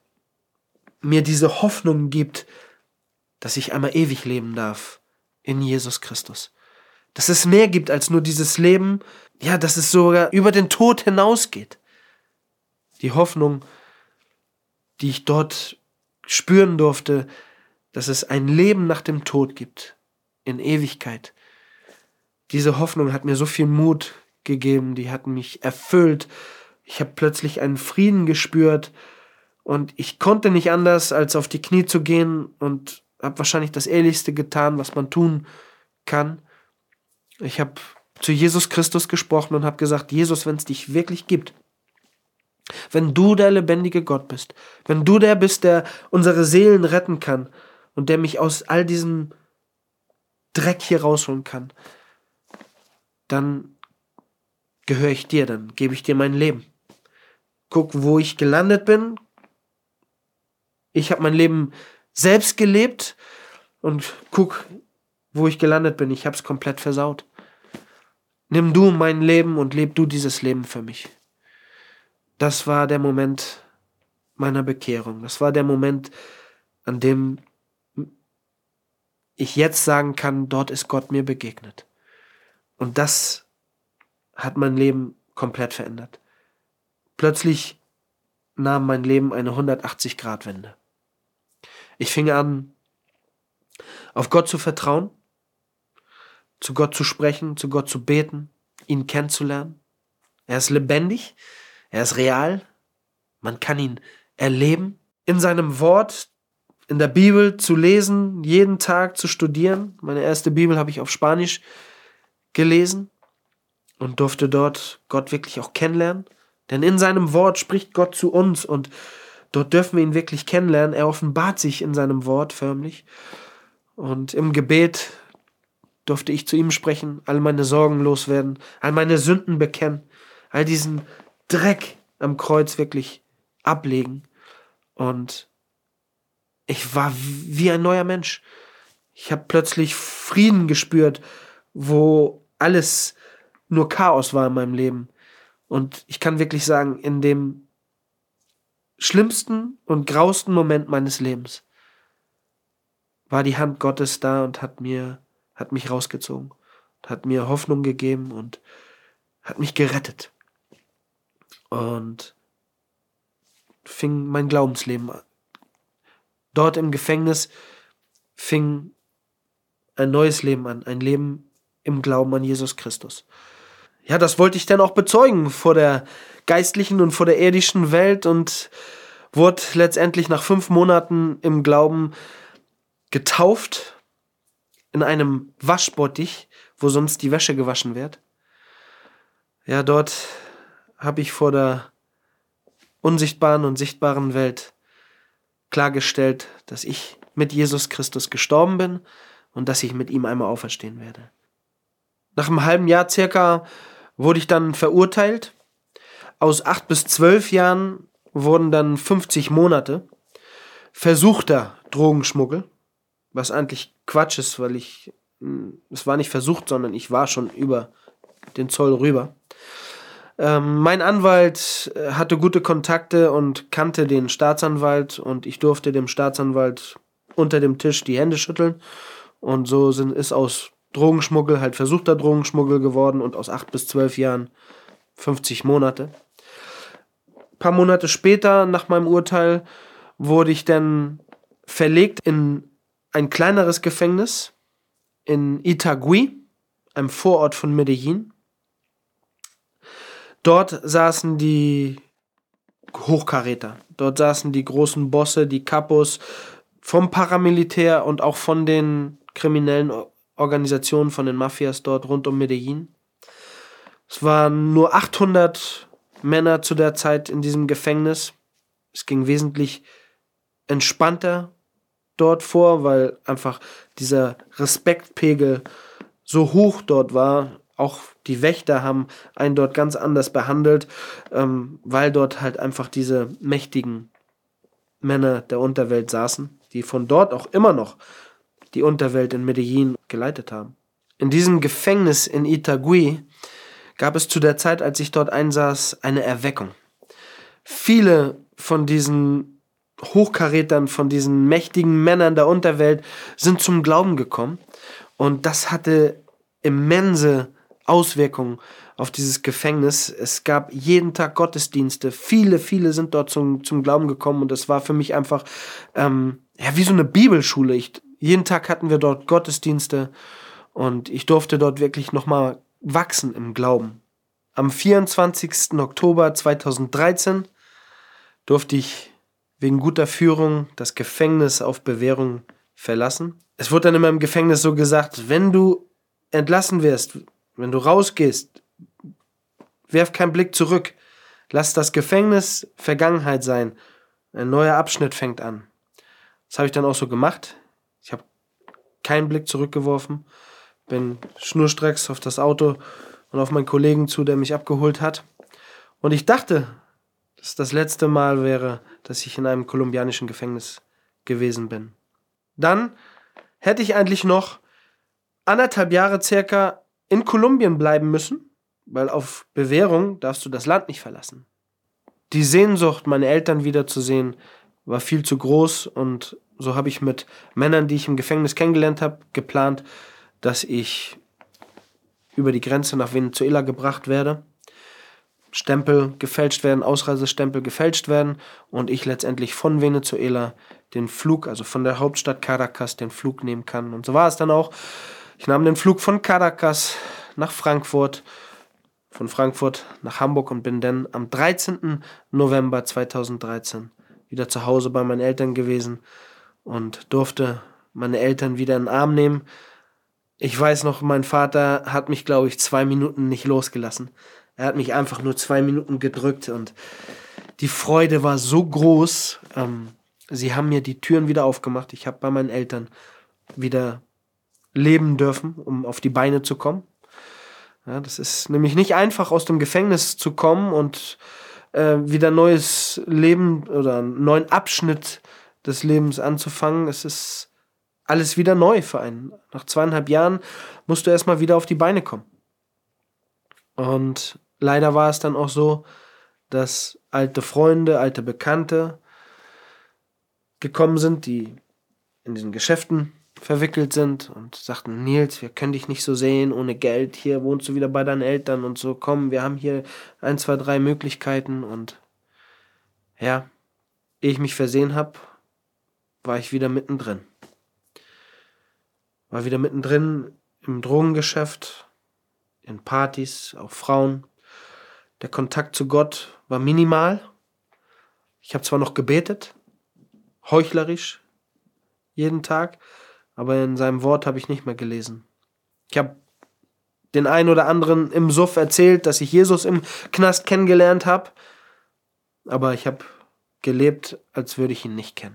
mir diese Hoffnung gibt, dass ich einmal ewig leben darf in Jesus Christus. Dass es mehr gibt als nur dieses Leben, ja, dass es sogar über den Tod hinausgeht. Die Hoffnung, die ich dort spüren durfte, dass es ein Leben nach dem Tod gibt, in Ewigkeit. Diese Hoffnung hat mir so viel Mut gegeben, die hat mich erfüllt. Ich habe plötzlich einen Frieden gespürt und ich konnte nicht anders, als auf die Knie zu gehen und habe wahrscheinlich das Ehrlichste getan, was man tun kann. Ich habe zu Jesus Christus gesprochen und habe gesagt, Jesus, wenn es dich wirklich gibt, wenn du der lebendige Gott bist, wenn du der bist, der unsere Seelen retten kann und der mich aus all diesem Dreck hier rausholen kann, dann gehöre ich dir, dann gebe ich dir mein Leben. Guck, wo ich gelandet bin. Ich habe mein Leben selbst gelebt und guck, wo ich gelandet bin. Ich habe es komplett versaut. Nimm du mein Leben und leb du dieses Leben für mich. Das war der Moment meiner Bekehrung. Das war der Moment, an dem ich jetzt sagen kann, dort ist Gott mir begegnet. Und das hat mein Leben komplett verändert. Plötzlich nahm mein Leben eine 180-Grad-Wende. Ich fing an, auf Gott zu vertrauen, zu Gott zu sprechen, zu Gott zu beten, ihn kennenzulernen. Er ist lebendig, er ist real, man kann ihn erleben, in seinem Wort, in der Bibel zu lesen, jeden Tag zu studieren. Meine erste Bibel habe ich auf Spanisch gelesen und durfte dort Gott wirklich auch kennenlernen. Denn in seinem Wort spricht Gott zu uns und dort dürfen wir ihn wirklich kennenlernen. Er offenbart sich in seinem Wort förmlich. Und im Gebet durfte ich zu ihm sprechen, all meine Sorgen loswerden, all meine Sünden bekennen, all diesen Dreck am Kreuz wirklich ablegen. Und ich war wie ein neuer Mensch. Ich habe plötzlich Frieden gespürt, wo alles nur Chaos war in meinem Leben. Und ich kann wirklich sagen, in dem schlimmsten und grausten Moment meines Lebens war die Hand Gottes da und hat mich rausgezogen, hat mir Hoffnung gegeben und hat mich gerettet. Und fing mein Glaubensleben an. Dort im Gefängnis fing ein neues Leben an, ein Leben im Glauben an Jesus Christus. Ja, das wollte ich dann auch bezeugen vor der geistlichen und vor der irdischen Welt und wurde letztendlich nach 5 Monaten im Glauben getauft in einem Waschbottich, wo sonst die Wäsche gewaschen wird. Ja, dort habe ich vor der unsichtbaren und sichtbaren Welt klargestellt, dass ich mit Jesus Christus gestorben bin und dass ich mit ihm einmal auferstehen werde. Nach einem halben Jahr circa wurde ich dann verurteilt. Aus 8 bis 12 Jahren wurden dann 50 Monate. Versuchter Drogenschmuggel, was eigentlich Quatsch ist, weil es war nicht versucht, sondern ich war schon über den Zoll rüber. Mein Anwalt hatte gute Kontakte und kannte den Staatsanwalt und ich durfte dem Staatsanwalt unter dem Tisch die Hände schütteln und so ist aus Drogenschmuggel halt versuchter Drogenschmuggel geworden und aus 8 bis 12 Jahren 50 Monate. Ein paar Monate später, nach meinem Urteil, wurde ich dann verlegt in ein kleineres Gefängnis in Itagüí, einem Vorort von Medellin. Dort saßen die Hochkaräter, dort saßen die großen Bosse, die Kapos vom Paramilitär und auch von den kriminellen Organisationen, von den Mafias dort rund um Medellin. Es waren nur 800 Männer zu der Zeit in diesem Gefängnis. Es ging wesentlich entspannter dort vor, weil einfach dieser Respektpegel so hoch dort war. Auch die Wächter haben einen dort ganz anders behandelt, weil dort halt einfach diese mächtigen Männer der Unterwelt saßen, die von dort auch immer noch die Unterwelt in Medellin geleitet haben. In diesem Gefängnis in Itagüí gab es zu der Zeit, als ich dort einsaß, eine Erweckung. Viele von diesen Hochkarätern, von diesen mächtigen Männern der Unterwelt sind zum Glauben gekommen und das hatte immense Auswirkungen auf dieses Gefängnis. Es gab jeden Tag Gottesdienste. Viele sind dort zum Glauben gekommen und das war für mich einfach wie so eine Bibelschule. Jeden Tag hatten wir dort Gottesdienste und ich durfte dort wirklich nochmal wachsen im Glauben. Am 24. Oktober 2013 durfte ich wegen guter Führung das Gefängnis auf Bewährung verlassen. Es wurde dann immer im Gefängnis so gesagt, wenn du entlassen wirst, wenn du rausgehst, werf keinen Blick zurück. Lass das Gefängnis Vergangenheit sein. Ein neuer Abschnitt fängt an. Das habe ich dann auch so gemacht. Ich habe keinen Blick zurückgeworfen, bin schnurstracks auf das Auto und auf meinen Kollegen zu, der mich abgeholt hat. Und ich dachte, dass es das letzte Mal wäre, dass ich in einem kolumbianischen Gefängnis gewesen bin. Dann hätte ich eigentlich noch 1,5 Jahre circa in Kolumbien bleiben müssen, weil auf Bewährung darfst du das Land nicht verlassen. Die Sehnsucht, meine Eltern wiederzusehen, war viel zu groß und so habe ich mit Männern, die ich im Gefängnis kennengelernt habe, geplant, dass ich über die Grenze nach Venezuela gebracht werde, Stempel gefälscht werden, Ausreisestempel gefälscht werden und ich letztendlich von Venezuela den Flug, also von der Hauptstadt Caracas, den Flug nehmen kann. Und so war es dann auch. Ich nahm den Flug von Caracas nach Frankfurt, von Frankfurt nach Hamburg und bin dann am 13. November 2013 wieder zu Hause bei meinen Eltern gewesen und durfte meine Eltern wieder in den Arm nehmen. Ich weiß noch, mein Vater hat mich, glaube ich, 2 Minuten nicht losgelassen. Er hat mich einfach nur 2 Minuten gedrückt und die Freude war so groß. Sie haben mir die Türen wieder aufgemacht. Ich habe bei meinen Eltern wieder leben dürfen, um auf die Beine zu kommen. Ja, das ist nämlich nicht einfach, aus dem Gefängnis zu kommen und wieder ein neues Leben oder einen neuen Abschnitt des Lebens anzufangen. Es ist alles wieder neu für einen. Nach 2,5 Jahren musst du erstmal wieder auf die Beine kommen. Und leider war es dann auch so, dass alte Freunde, alte Bekannte gekommen sind, die in diesen Geschäften verwickelt sind und sagten, Nils, wir können dich nicht so sehen ohne Geld, hier wohnst du wieder bei deinen Eltern und so, komm, wir haben hier 1, 2, 3 Möglichkeiten und ja, ehe ich mich versehen habe, war ich wieder mittendrin. War wieder mittendrin im Drogengeschäft, in Partys, auch Frauen. Der Kontakt zu Gott war minimal. Ich habe zwar noch gebetet, heuchlerisch, jeden Tag, aber in seinem Wort habe ich nicht mehr gelesen. Ich habe den einen oder anderen im Suff erzählt, dass ich Jesus im Knast kennengelernt habe, aber ich habe gelebt, als würde ich ihn nicht kennen.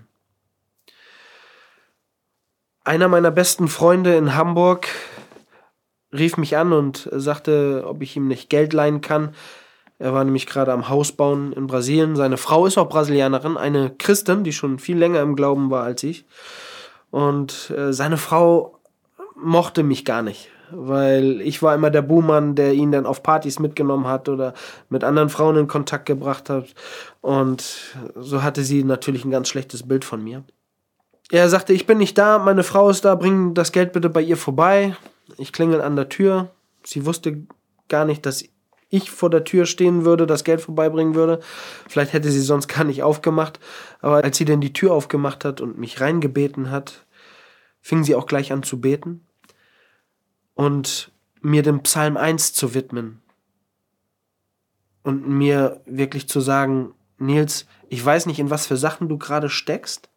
Einer meiner besten Freunde in Hamburg rief mich an und sagte, ob ich ihm nicht Geld leihen kann. Er war nämlich gerade am Haus bauen in Brasilien. Seine Frau ist auch Brasilianerin, eine Christin, die schon viel länger im Glauben war als ich. Und seine Frau mochte mich gar nicht, weil ich war immer der Buhmann, der ihn dann auf Partys mitgenommen hat oder mit anderen Frauen in Kontakt gebracht hat. Und so hatte sie natürlich ein ganz schlechtes Bild von mir. Er sagte, ich bin nicht da, meine Frau ist da, bring das Geld bitte bei ihr vorbei. Ich klingel an der Tür. Sie wusste gar nicht, dass ich vor der Tür stehen würde, das Geld vorbeibringen würde. Vielleicht hätte sie sonst gar nicht aufgemacht. Aber als sie denn die Tür aufgemacht hat und mich reingebeten hat, fing sie auch gleich an zu beten und mir den Psalm 1 zu widmen. Und mir wirklich zu sagen, Nils, ich weiß nicht, in was für Sachen du gerade steckst,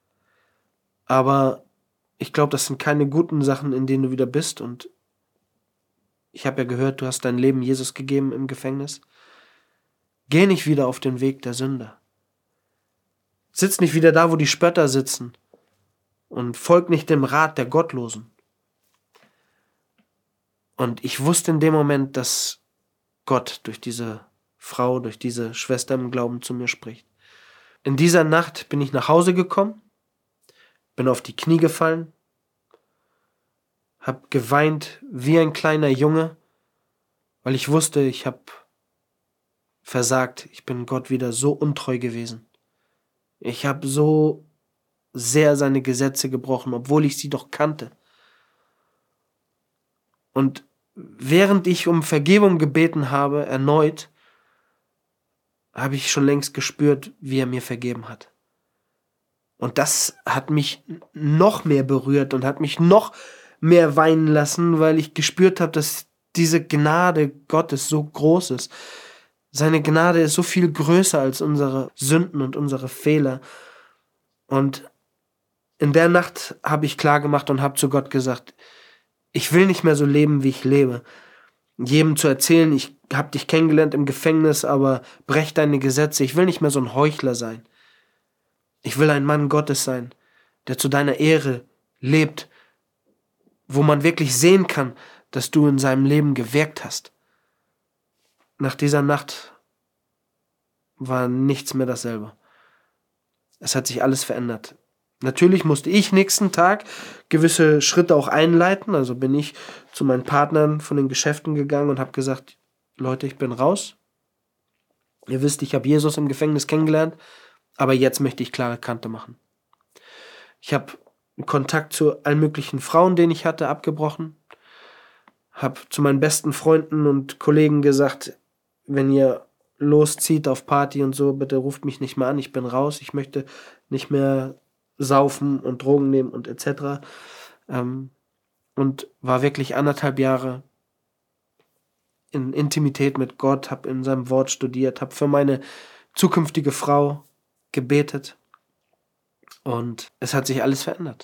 aber ich glaube, das sind keine guten Sachen, in denen du wieder bist. Und ich habe ja gehört, du hast dein Leben Jesus gegeben im Gefängnis. Geh nicht wieder auf den Weg der Sünder. Sitz nicht wieder da, wo die Spötter sitzen. Und folg nicht dem Rat der Gottlosen. Und ich wusste in dem Moment, dass Gott durch diese Frau, durch diese Schwester im Glauben zu mir spricht. In dieser Nacht bin ich nach Hause gekommen, bin auf die Knie gefallen, habe geweint wie ein kleiner Junge, weil ich wusste, ich habe versagt. Ich bin Gott wieder so untreu gewesen. Ich habe so sehr seine Gesetze gebrochen, obwohl ich sie doch kannte. Und während ich um Vergebung gebeten habe, erneut, habe ich schon längst gespürt, wie er mir vergeben hat. Und das hat mich noch mehr berührt und hat mich noch mehr weinen lassen, weil ich gespürt habe, dass diese Gnade Gottes so groß ist. Seine Gnade ist so viel größer als unsere Sünden und unsere Fehler. Und in der Nacht habe ich klar gemacht und habe zu Gott gesagt, ich will nicht mehr so leben, wie ich lebe. Jedem zu erzählen, ich habe dich kennengelernt im Gefängnis, aber brech deine Gesetze. Ich will nicht mehr so ein Heuchler sein. Ich will ein Mann Gottes sein, der zu deiner Ehre lebt, wo man wirklich sehen kann, dass du in seinem Leben gewirkt hast. Nach dieser Nacht war nichts mehr dasselbe. Es hat sich alles verändert. Natürlich musste ich nächsten Tag gewisse Schritte auch einleiten. Also bin ich zu meinen Partnern von den Geschäften gegangen und habe gesagt, Leute, ich bin raus. Ihr wisst, ich habe Jesus im Gefängnis kennengelernt, aber jetzt möchte ich klare Kante machen. Ich habe Kontakt zu allen möglichen Frauen, den ich hatte, abgebrochen. Habe zu meinen besten Freunden und Kollegen gesagt, wenn ihr loszieht auf Party und so, bitte ruft mich nicht mehr an, ich bin raus, ich möchte nicht mehr saufen und Drogen nehmen und etc. Und war wirklich 1,5 Jahre in Intimität mit Gott, habe in seinem Wort studiert, habe für meine zukünftige Frau gebetet und es hat sich alles verändert.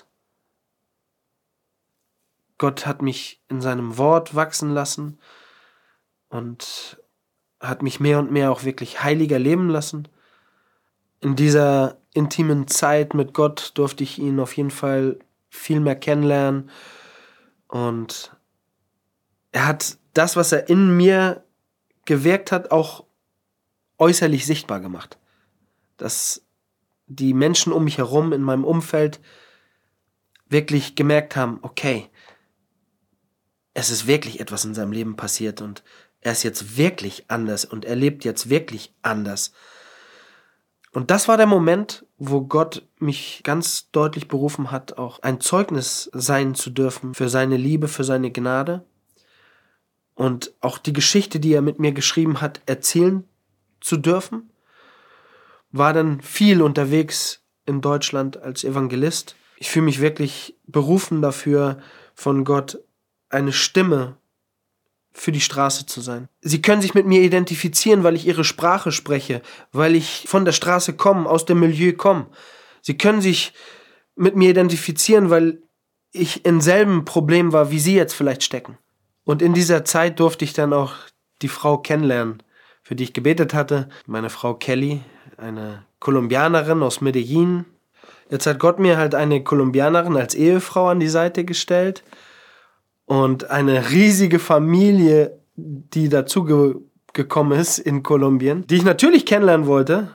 Gott hat mich in seinem Wort wachsen lassen und hat mich mehr und mehr auch wirklich heiliger leben lassen. In dieser intimen Zeit mit Gott durfte ich ihn auf jeden Fall viel mehr kennenlernen und er hat das, was er in mir gewirkt hat, auch äußerlich sichtbar gemacht. Dass die Menschen um mich herum, in meinem Umfeld, wirklich gemerkt haben, okay, es ist wirklich etwas in seinem Leben passiert und er ist jetzt wirklich anders und er lebt jetzt wirklich anders. Und das war der Moment, wo Gott mich ganz deutlich berufen hat, auch ein Zeugnis sein zu dürfen für seine Liebe, für seine Gnade und auch die Geschichte, die er mit mir geschrieben hat, erzählen zu dürfen. war dann viel unterwegs in Deutschland als Evangelist. Ich fühle mich wirklich berufen dafür, von Gott eine Stimme für die Straße zu sein. Sie können sich mit mir identifizieren, weil ich ihre Sprache spreche, weil ich von der Straße komme, aus dem Milieu komme. Sie können sich mit mir identifizieren, weil ich in selben Problem war, wie Sie jetzt vielleicht stecken. Und in dieser Zeit durfte ich dann auch die Frau kennenlernen, für die ich gebetet hatte. Meine Frau Kelly, eine Kolumbianerin aus Medellin. Jetzt hat Gott mir halt eine Kolumbianerin als Ehefrau an die Seite gestellt und eine riesige Familie, die dazu gekommen ist in Kolumbien, die ich natürlich kennenlernen wollte,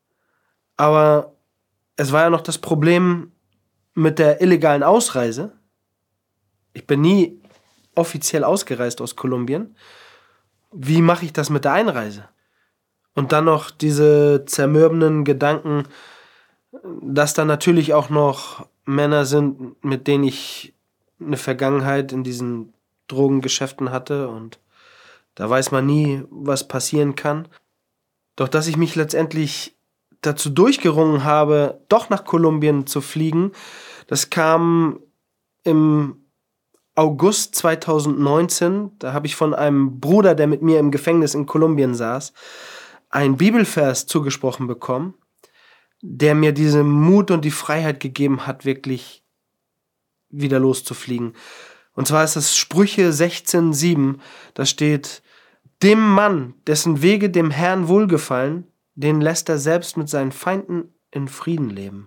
aber es war ja noch das Problem mit der illegalen Ausreise. Ich bin nie offiziell ausgereist aus Kolumbien. Wie mache ich das mit der Einreise? Und dann noch diese zermürbenden Gedanken, dass da natürlich auch noch Männer sind, mit denen ich eine Vergangenheit in diesen Drogengeschäften hatte und da weiß man nie, was passieren kann. Doch dass ich mich letztendlich dazu durchgerungen habe, doch nach Kolumbien zu fliegen, das kam im August 2019. Da habe ich von einem Bruder, der mit mir im Gefängnis in Kolumbien saß, einen Bibelvers zugesprochen bekommen, der mir diesen Mut und die Freiheit gegeben hat, wirklich wieder loszufliegen. Und zwar ist das Sprüche 16,7. Da steht: Dem Mann, dessen Wege dem Herrn wohlgefallen, den lässt er selbst mit seinen Feinden in Frieden leben.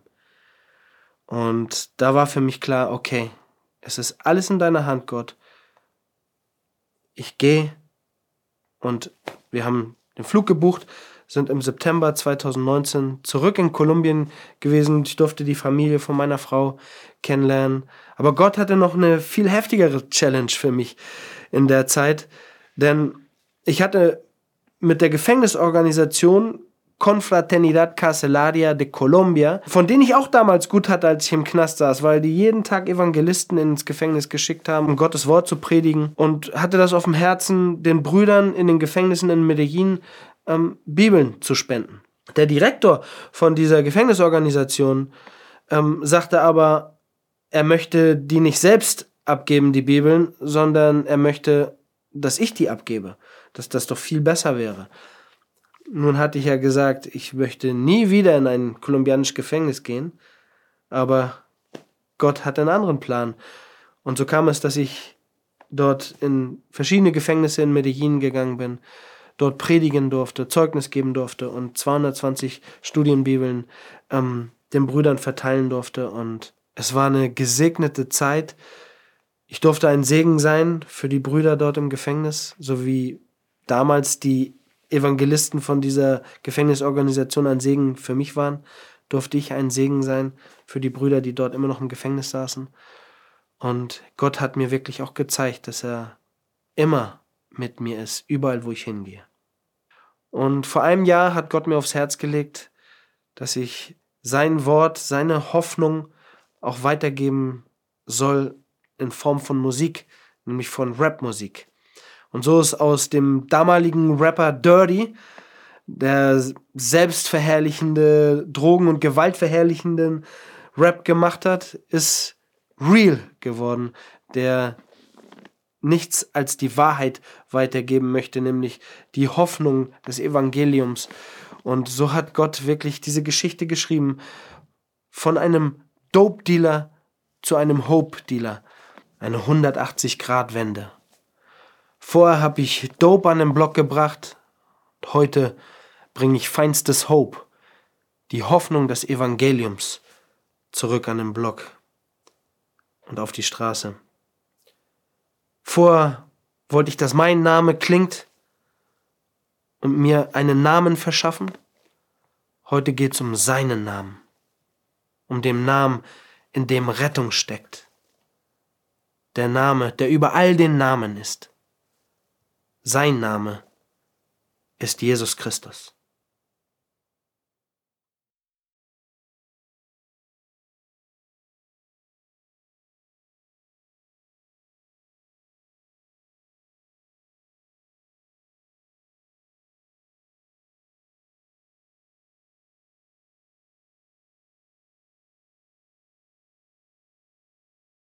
Und da war für mich klar, okay, es ist alles in deiner Hand, Gott. Ich gehe und wir haben den Flug gebucht, sind im September 2019 zurück in Kolumbien gewesen. Ich durfte die Familie von meiner Frau kennenlernen. Aber Gott hatte noch eine viel heftigere Challenge für mich in der Zeit, denn ich hatte mit der Gefängnisorganisation Confraternidad Carcelaria de Colombia, von denen ich auch damals gut hatte, als ich im Knast saß, weil die jeden Tag Evangelisten ins Gefängnis geschickt haben, um Gottes Wort zu predigen, und hatte das auf dem Herzen, den Brüdern in den Gefängnissen in Medellin Bibeln zu spenden. Der Direktor von dieser Gefängnisorganisation sagte aber, er möchte die nicht selbst abgeben, die Bibeln, sondern er möchte, dass ich die abgebe, dass das doch viel besser wäre. Nun hatte ich ja gesagt, ich möchte nie wieder in ein kolumbianisches Gefängnis gehen, aber Gott hat einen anderen Plan. Und so kam es, dass ich dort in verschiedene Gefängnisse in Medellin gegangen bin, dort predigen durfte, Zeugnis geben durfte und 220 Studienbibeln den Brüdern verteilen durfte. Und es war eine gesegnete Zeit. Ich durfte ein Segen sein für die Brüder dort im Gefängnis, so wie damals die Evangelisten von dieser Gefängnisorganisation ein Segen für mich waren, durfte ich ein Segen sein für die Brüder, die dort immer noch im Gefängnis saßen. Und Gott hat mir wirklich auch gezeigt, dass er immer mit mir ist, überall, wo ich hingehe. Und vor einem Jahr hat Gott mir aufs Herz gelegt, dass ich sein Wort, seine Hoffnung auch weitergeben soll in Form von Musik, nämlich von Rapmusik. Und so ist aus dem damaligen Rapper Dirty, der selbstverherrlichende, Drogen- und gewaltverherrlichenden Rap gemacht hat, ist Real geworden, der nichts als die Wahrheit weitergeben möchte, nämlich die Hoffnung des Evangeliums. Und so hat Gott wirklich diese Geschichte geschrieben, von einem Dope-Dealer zu einem Hope-Dealer. Eine 180-Grad-Wende. Vorher habe ich Dope an den Block gebracht, heute bringe ich feinstes Hope, die Hoffnung des Evangeliums, zurück an den Block und auf die Straße. Vorher wollte ich, dass mein Name klingt und mir einen Namen verschaffen. Heute geht es um seinen Namen, um den Namen, in dem Rettung steckt. Der Name, der über all den Namen ist. Sein Name ist Jesus Christus.